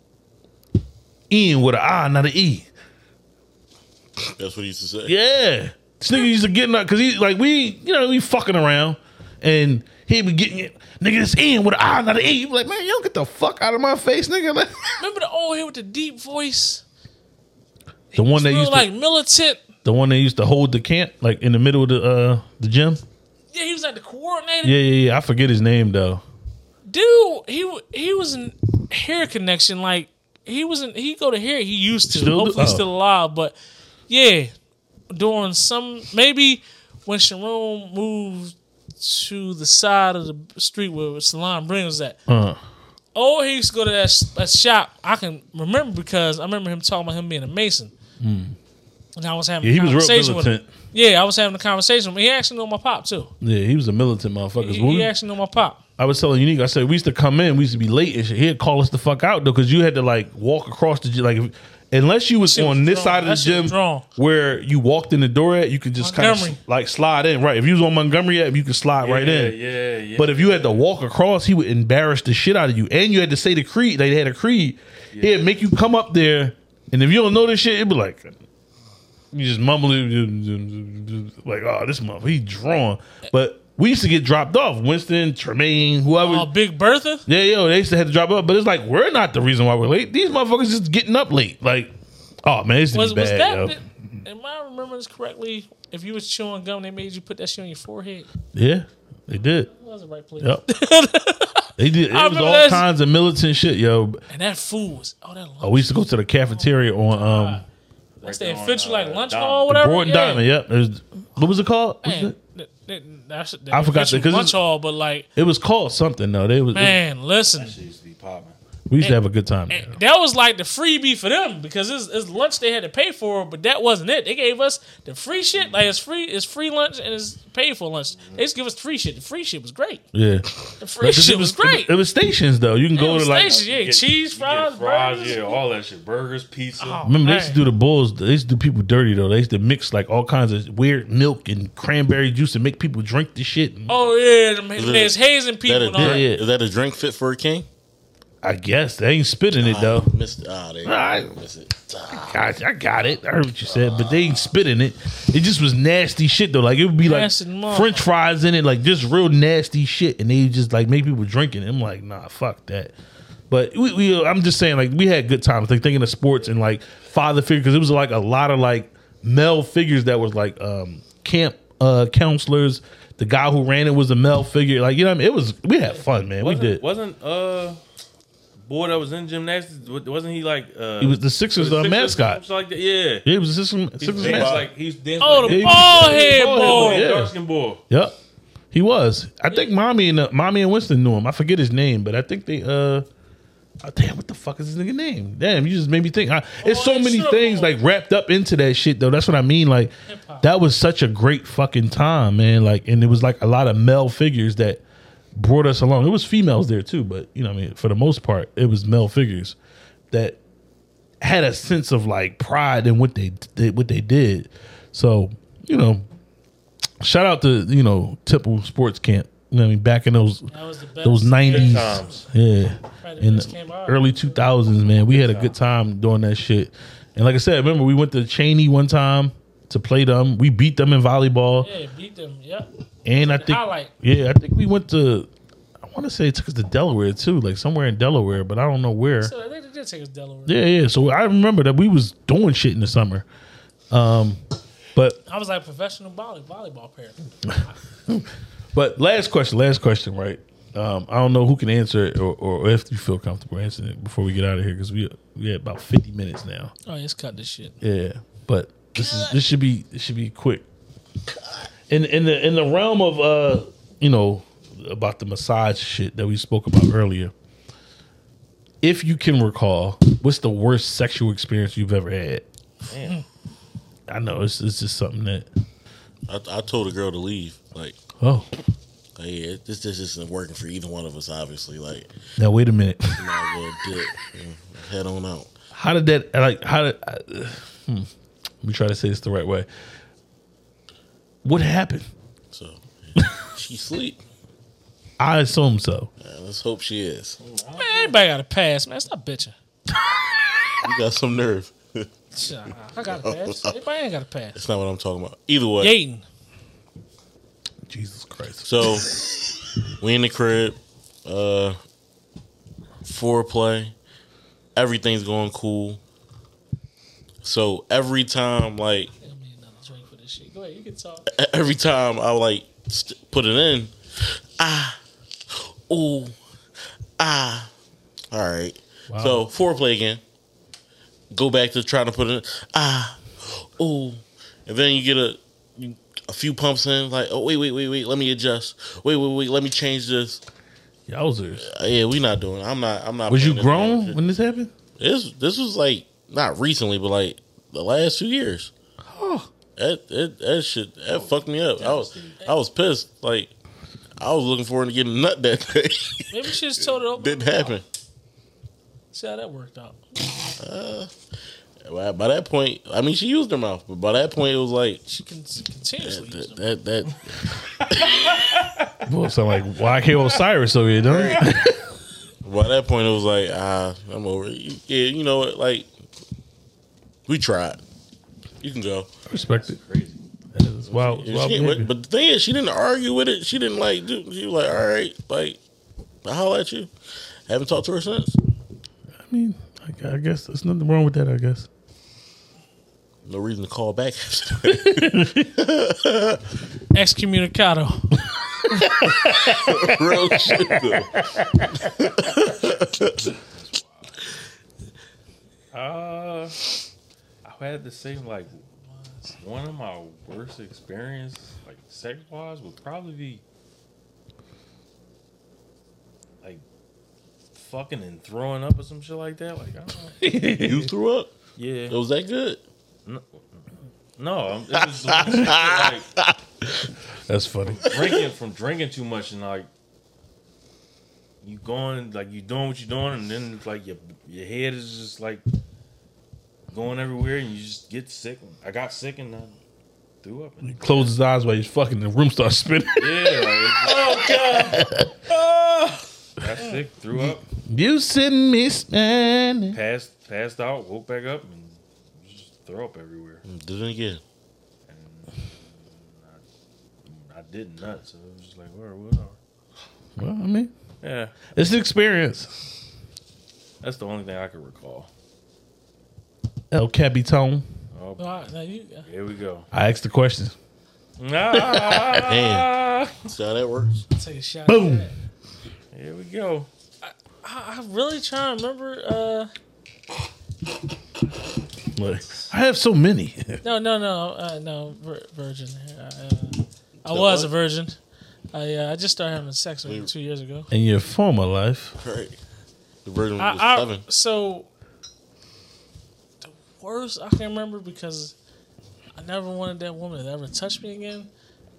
Ian with an I, not an E. That's what he used to say. Yeah. This nigga used to get in our, cause he like we fucking around and he'd be getting it. Nigga, it's Ian with an I, not an E. You be like, man, you don't get the fuck out of my face, nigga. Like, Remember the old head with the deep voice? the one that Real used like to, militant. the one that used to hold the camp, like in the middle of the gym. Yeah, he was like the coordinator. Yeah. I forget his name though. Dude, he was in Hair Connection. Like he go to Hair. He used to. Still do? Hopefully, he's Oh. still alive. But yeah, doing some maybe when Sharon moved to the side of the street where Salon Brings was at. Oh, he used to go to that shop. I can remember because I remember him talking about him being a Mason. And I was having Yeah, he a was real conversation with him. militant. Yeah, I was having a conversation with him. He actually know my pop too. Yeah, he was a militant motherfucker. He actually know my pop. I was telling Unique, I said we used to come in, we used to be late and shit. He'd call us the fuck out though, because you had to like walk across the gym. Like, unless you was shit on was this drawn. side of the That shit gym was drawn. where you walked in the door at, you could just kind of Montgomery. like slide in. Right. If you was on Montgomery Ave, you could slide right in. Yeah. But if you had to walk across, he would embarrass the shit out of you. And you had to say the creed. They had a creed. He'd make you come up there. And if you don't know this shit, it'd be like, you just mumble it. Like, oh, this motherfucker, he drawn. But we used to get dropped off. Winston, Tremaine, whoever. Oh, Big Bertha. Yeah, they used to have to drop off. But it's like, we're not the reason why we're late. These motherfuckers just getting up late. Like, oh, man, it's Was bad, that? yo. Am I remembering this correctly? If you was chewing gum, they made you put that shit on your forehead. Yeah, they did. That was the right place. Yep. They did. It I was remember all that- kinds of militant shit, yo. And that food was that lunch. Oh, we used to go to the cafeteria on That's the there on, official like lunch Diamond. hall, or whatever. Broad and Diamond. Yep. What was it called? What was Man, it? that's the I forgot official that, 'cause lunch it's- hall, but like, It was called something though. They was man, listen, She used to be popping. We used to have a good time. And that was like the freebie for them because it's lunch they had to pay for, but that wasn't it. They gave us the free shit. Like it's free lunch and it's paid for lunch. They just give us free shit. The free shit was great. Yeah, The free shit was great. It was stations though. You can go to like. Stations, yeah, cheese, fries, burgers. yeah, all that shit. Burgers, pizza. Oh, Remember, they used to man. do the bulls. They used to do people dirty though. They used to mix like all kinds of weird milk and cranberry juice and make people drink the shit. Oh yeah, there's hazing people. That And a all drink, that. Yeah. Is that a drink fit for a king? I guess they ain't spitting it though. Missed, I- missed it. I got it. I heard what you said, but they ain't spitting it. It just was nasty shit though. Like it would be Nasty like motherfucker. French fries in it, like just real nasty shit, and they just like make people drinking it. I'm like, nah, fuck that. But I'm just saying, like we had good times. Like thinking of sports and like father figure because it was like a lot of like male figures that was like camp counselors. The guy who ran it was a male figure. Like you know, what I mean, we had fun, man. We did. Wasn't boy that was in gymnastics? Wasn't he like? He was the Sixers mascot. something like that. Yeah. Yeah, he was the Sixers He's mascot. like he's dancing. Oh, like the Yeah, ball yeah, head bald boy. head boy, yeah. dark skin boy. Yep, he was. I think mommy and Winston knew him. I forget his name, but I think they. Oh, damn, what the fuck is his nigga name? Damn, you just made me think. It's so it's many sure. things like wrapped up into that shit though. That's what I mean. Like Hip-hop. that was such a great fucking time, man. Like, and it was like a lot of male figures that brought us along. It was females there too, but you know, what I mean, for the most part, it was male figures that had a sense of like pride in what they did. So you know, shout out to Temple Sports Camp. You know what I mean, back in those That was the best. those Good 90s, times. yeah, Probably the in best the camp out. early 2000s, man. We had a good time doing that shit. And like I said, remember we went to Cheney one time to play them. We beat them in volleyball, Yeah, beat them. Yep. and I The think highlight. I think we went to. I want to say it took us to Delaware too, like somewhere in Delaware, but I don't know where. So I think they did take us to Delaware. Yeah. So I remember that we was doing shit in the summer. But I was like professional volleyball player. last question, right? I don't know who can answer it or if you feel comfortable answering it before we get out of here because we had about 50 minutes now. Oh, let's cut this shit. Yeah, but this should be quick. In the realm of about the massage shit that we spoke about earlier. If you can recall, what's the worst sexual experience you've ever had? Damn. I know it's just something that I told a girl to leave. Like, yeah, this isn't working for either one of us. Obviously, like, now wait a minute. you might as well dip and head on out. How did that let me try to say this the right way. What happened? So she sleep. I assume so. Let's hope she is. Man, everybody got a pass, man. Stop bitching. You got some nerve. Shit, I got a pass. Everybody ain't got a pass. That's not what I'm talking about. Either way. Yating. Jesus Christ. So we in the crib, foreplay, everything's going cool. So every time, like, I need another drink for this shit. Go ahead, you can talk. every time I like put it in, all right. Wow. So foreplay again. Go back to trying to put it in, and then you get a few pumps in, like, oh wait, let me adjust. Wait, let me change this. Yowzers. Yeah, we not doing. I'm not. Was you playing this grown game. when this happened? This was like not recently, but like the last 2 years. Oh. That shit that fucked me up. I was pissed. Like I was looking forward to getting a nut that day. Maybe she just told it open. Didn't happen. See how that worked out. By that point, I mean she used her mouth, but by that point it was like She can continuously use them. that Well, sound like YK Osiris over here, don't it? by that point it was like I'm over it. Yeah, you know what? Like we tried. You can go. I respect it. Crazy. That is wild. Yeah, wild she- behavior. but the thing is, she didn't argue with it. She didn't like. She was like, "All right, like, I holler at you." Haven't talked to her since. I mean, I guess there's nothing wrong with that, I guess. No reason to call back. Excommunicado. Real shit though. I had the same, like, one of my worst experience, like, sex-wise, would probably be, like, fucking and throwing up or some shit like that. Like, I don't know. You threw up? Yeah. It was that good? No, it was like That's funny. drinking too much and like you going like you doing what you're doing and then it's like your head is just like going everywhere and you just get sick. I got sick and I threw up. He closed his eyes while he's fucking. The room starts spinning. Yeah, like, oh god, got sick, threw up, You send me spinning. passed out, woke back up and just throw up everywhere. Did it again. I did nuts, so it was just like whatever. Well, I mean, Yeah, it's an experience. that's the only thing I can recall. El Capitan. Oh, Now you, here we go. I asked the question. Ah, See how that works? take a shot. Boom. At that. here we go. I really trying to remember. Like, I have so many. No, virgin. I was a virgin. I just started having sex with her 2 years ago. In your former life, Right. The version was 7. So the worst I can remember because I never wanted that woman to ever touch me again.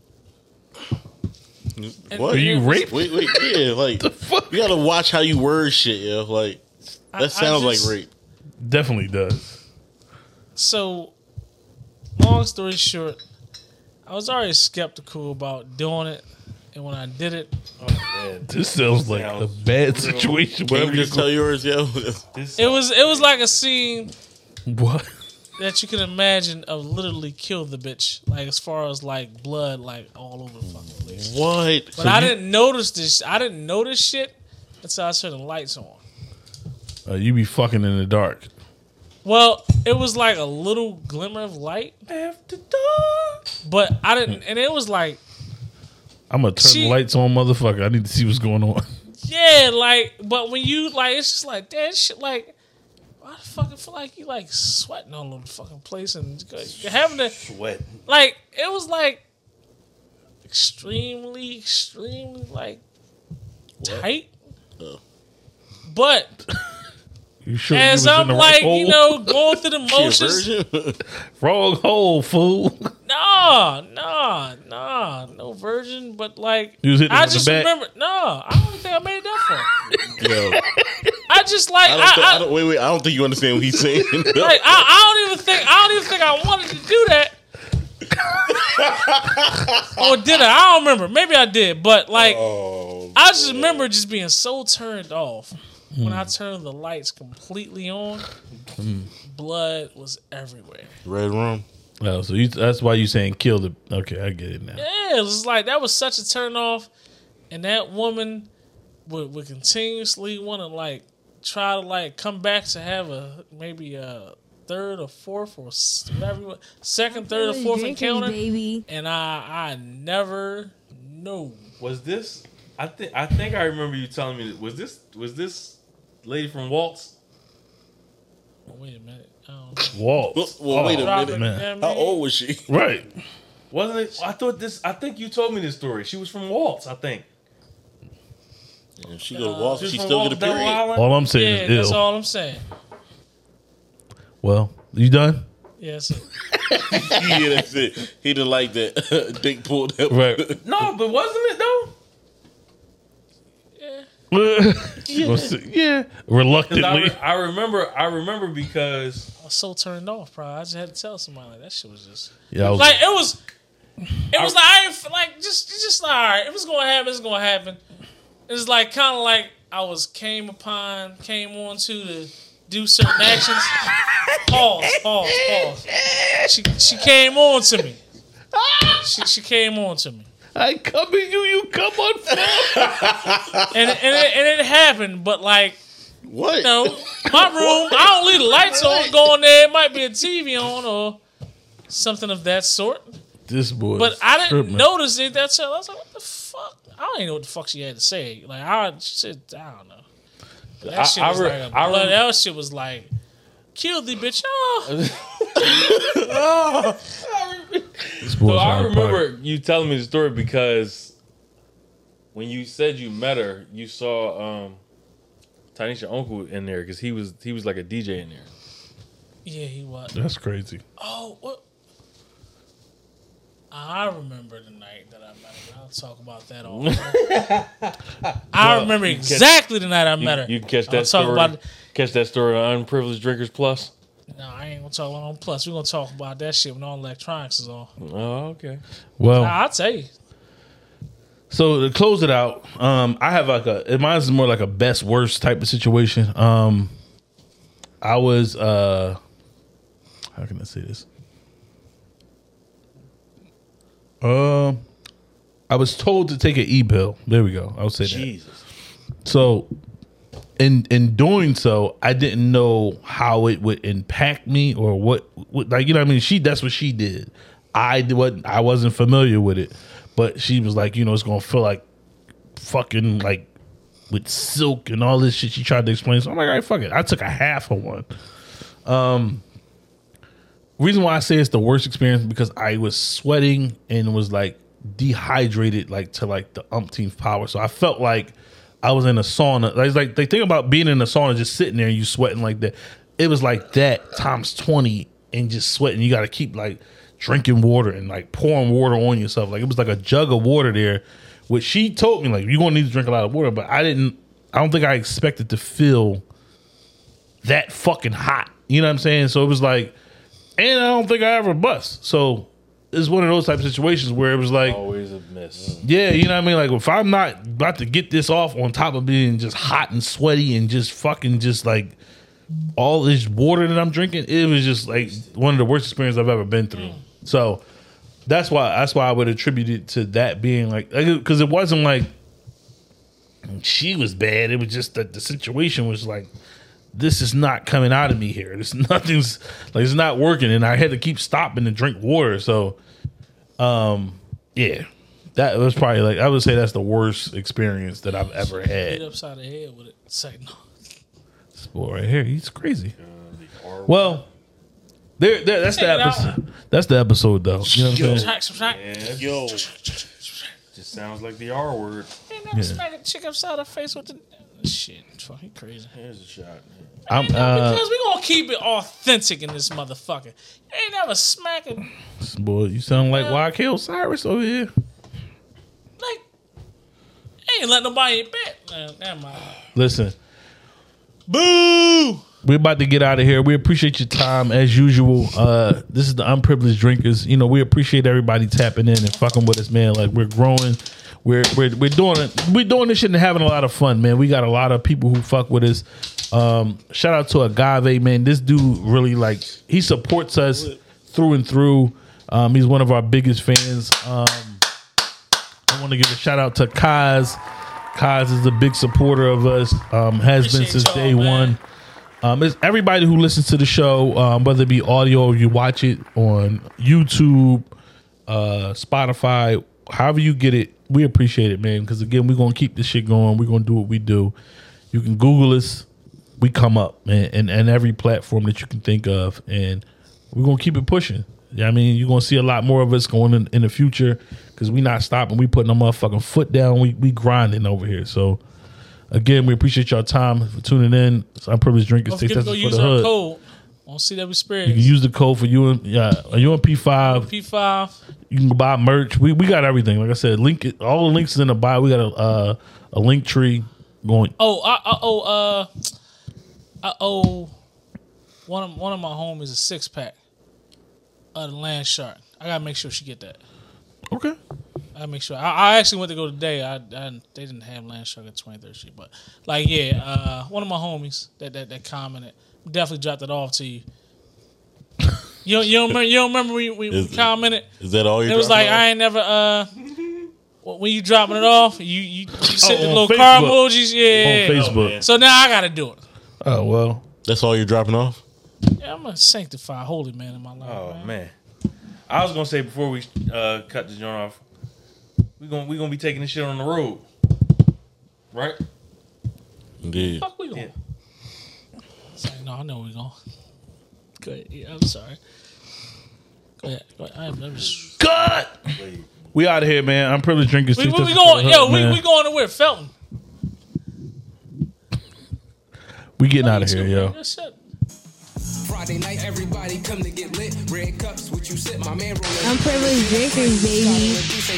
And What? were you raped? Wait, yeah, like, you gotta watch how you word shit, yo. Like, that sounds like rape. Definitely does. So, long story short, I was already skeptical about doing it, and when I did it, Oh man, This sounds like a bad situation. Can Whatever you you just tell yours, yo? this it was like a scene What? that you can imagine of literally kill the bitch, like as far as like blood, like all over the fucking place. What? But I didn't notice this. I didn't notice shit until I turned the lights on. You be fucking in the dark. Well, it was like a little glimmer of light after dark. but I didn't, and it was like, I'm gonna turn the lights on, motherfucker. I need to see what's going on. yeah, like, but when you like, it's just like, damn, shit, like, why the fuck it feel like you like sweating all over the fucking place and having to Sweat. like, it was like extremely like tight, but. You sure As you was in I'm the like, right hole? you know, going through the She a motions. virgin? Wrong hole, fool. No virgin. But like, You was hitting I with the just bat? remember. No, I don't think I made it that far. Yo, I just like, I don't, wait, I don't think you understand what he's saying. like, I don't even think I wanted to do that. Or did I? I don't remember. Maybe I did, but like, I just remember just being so turned off when I turned the lights completely on. Blood was everywhere. Red room. Oh, so that's why you saying kill the. Okay, I get it now. Yeah, it was like that was such a turn off, and that woman would continuously want to like try to like come back to have maybe a third or fourth or whatever, second, third or fourth encounter, baby. and I never know. Was this? I think I remember you telling me. Was this lady from Waltz? Oh, wait a minute. I don't know. Waltz. Well, wait a Robert, minute. yeah, How maybe. old was she? Right. Wasn't it? I think you told me this story. She was from Waltz. I think. If she go to Wall, She was she from still Waltz, get a Devil period. Island? All I'm saying Yeah, is that's ill. all I'm saying. Well, you done? Yes. Yeah, that's it. He didn't like that. Dick pulled up. Right. No, but wasn't it though? Yeah. Reluctantly. I remember because I was so turned off, bro. I just had to tell somebody like that shit was just Yeah, I was, like it was like I ain't like just like all right, if it's gonna happen, it's gonna happen. It's like kind of like I was came on to do certain actions. Pause. She came on to me. She came on to me. I come in you come on fast. And it happened, but like, What? you know, my room, I don't leave the lights on, go in there, it might be a TV on or something of that sort. This boy. But I didn't tripping. notice it that time. I was like, what the fuck? I don't even know what the fuck she had to say. Like, I don't know. But that shit was that shit was like, kill the bitch. Oh. This boy's So I on remember fire. you telling me the story because when you said you met her, you saw Tanisha uncle in there because he was like a DJ in there. Yeah, he was. That's crazy. Oh, what? I remember the night that I met her. I'll talk about that all. I remember exactly the night I met her. You can catch I'll that talk story. about it. Catch that story on Unprivileged Drinkers Plus. No, I ain't gonna talk about it on Plus. We're gonna talk about that shit when all electronics is on. Oh, okay. Well, I'll tell you. so to close it out, I have like mine is more like a best worst type of situation. I was how can I say this? I was told to take an e-pill. There we go. I'll say that. Jesus. So, in doing so, I didn't know how it would impact me or what like, you know what I mean? That's what she did. I wasn't familiar with it, but she was like, it's gonna feel like fucking like with silk and all this shit. She tried to explain. So I'm like, all right, fuck it. I took a half of one. Reason why I say it's the worst experience because I was sweating and was like dehydrated like to like the umpteenth power. So I felt like I was in a sauna. It's like they think about being in a sauna, just sitting there and you sweating like that. It was like that times 20 and just sweating. You got to keep like drinking water and like pouring water on yourself. Like it was like a jug of water there, which she told me like you're gonna need to drink a lot of water. But I don't think I expected to feel that fucking hot. You know what I'm saying? So it was like. And I don't think I ever bust. So it's one of those type of situations where it was like, Always a miss. yeah, you know what I mean? Like if I'm not about to get this off on top of being just hot and sweaty and just fucking just like all this water that I'm drinking, it was just like one of the worst experiences I've ever been through. So that's why I would attribute it to that being like, because it wasn't like she was bad. It was just that the situation was like, this is not coming out of me here. It's not working, and I had to keep stopping to drink water. So, yeah, that was probably like I would say that's the worst experience that I've ever Hit had. upside the head with it. Say no. This boy right here, he's crazy. Well, that's the episode. That's the episode, though. You know what I'm saying? Subtract. Yo, Just sounds like the R word. Ain't never smack a chick upside her face with the shit. Fucking crazy. Here's a shot. Man. Because we gonna keep it authentic in this motherfucker. Ain't never smacking Boy, you sound like YK Osiris over here. like ain't let nobody bet. Never mind. Listen, Boo! we're about to get out of here. We appreciate your time as usual. This is the Unprivileged Drinkers. We appreciate everybody tapping in and fucking with us, man. Like we're growing. We're doing it. We're doing this shit and having a lot of fun, man. We got a lot of people who fuck with us. Shout out to Agave, man. This dude really he supports us through and through. He's one of our biggest fans. I want to give a shout out to Kaz. Kaz is a big supporter of us. Has been since day one. It's everybody who listens to the show, whether it be audio or you watch it on YouTube, Spotify, however you get it, we appreciate it, man. Because again, we're gonna keep this shit going. We're gonna do what we do. You can Google us, we come up, man, and every platform that you can think of, and we're gonna keep it pushing. Yeah, I mean, you're gonna see a lot more of us going in the future because we not stopping. We putting our motherfucking foot down. We grinding over here. So again, we appreciate y'all time for tuning in. It's Unprivileged Drinkers. Don't Take forget that to go for use the our hood. code on CW Spirits. You can use the code for UMP5. P5. You can buy merch. We got everything. Like I said, all the links is in the bio. We got a link tree going. Oh, I owe one of my homies a 6-pack of the Land Shark. I gotta make sure she get that. Okay. I gotta make sure. I actually went to go today. They didn't have Land Shark at 23rd Street, but one of my homies that commented definitely dropped it off to you. You don't remember we commented? is that all you? It was like off? I ain't never. When you dropping it off, you sent the on little Facebook. car emojis, yeah. On Facebook. So now I gotta do it. Oh well. That's all you're dropping off. Yeah, I'm a sanctified, holy man in my life. Oh man. I was gonna say before we cut the joint off, we gonna be taking this shit on the road, right? Indeed. Fuck we going? Yeah. It's like, no, I know we going. Go ahead. Yeah, I'm sorry. Go ahead. I'm just. God. We out of here, man. Unprivileged Drinkers. We Take that going? for the Yo, hood, man. we going to where? Felton. We getting out of here, yo. Good shit. Friday night, everybody come to get lit. Red cups, what you sip, my man rolling. I'm privileged drinkers, baby.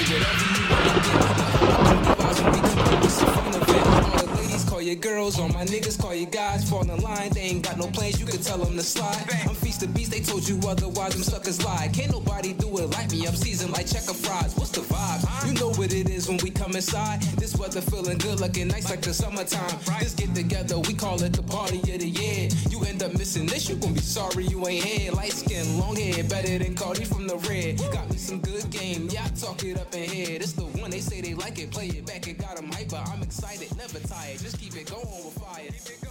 All the ladies call your girls, all my niggas call you guys. Fall in line, they ain't got no plans, you can tell them to slide. I'm feast of beast, they told you otherwise, them suckers lie. Can't nobody do it like me, I'm seasoned like checker fries. What's the vibe? You know what it is when we come inside. This weather feeling good, looking nice like the summertime. This get together, we call it the party of the year. You end up missing this, you gon' be sorry you ain't here. Light skin, long hair, better than Cardi from the red. Got me some good game, yeah, I talk it up in here. This the one, they say they like it, play it back, it got them hyper. I'm excited, never tired, just keep it going with fire.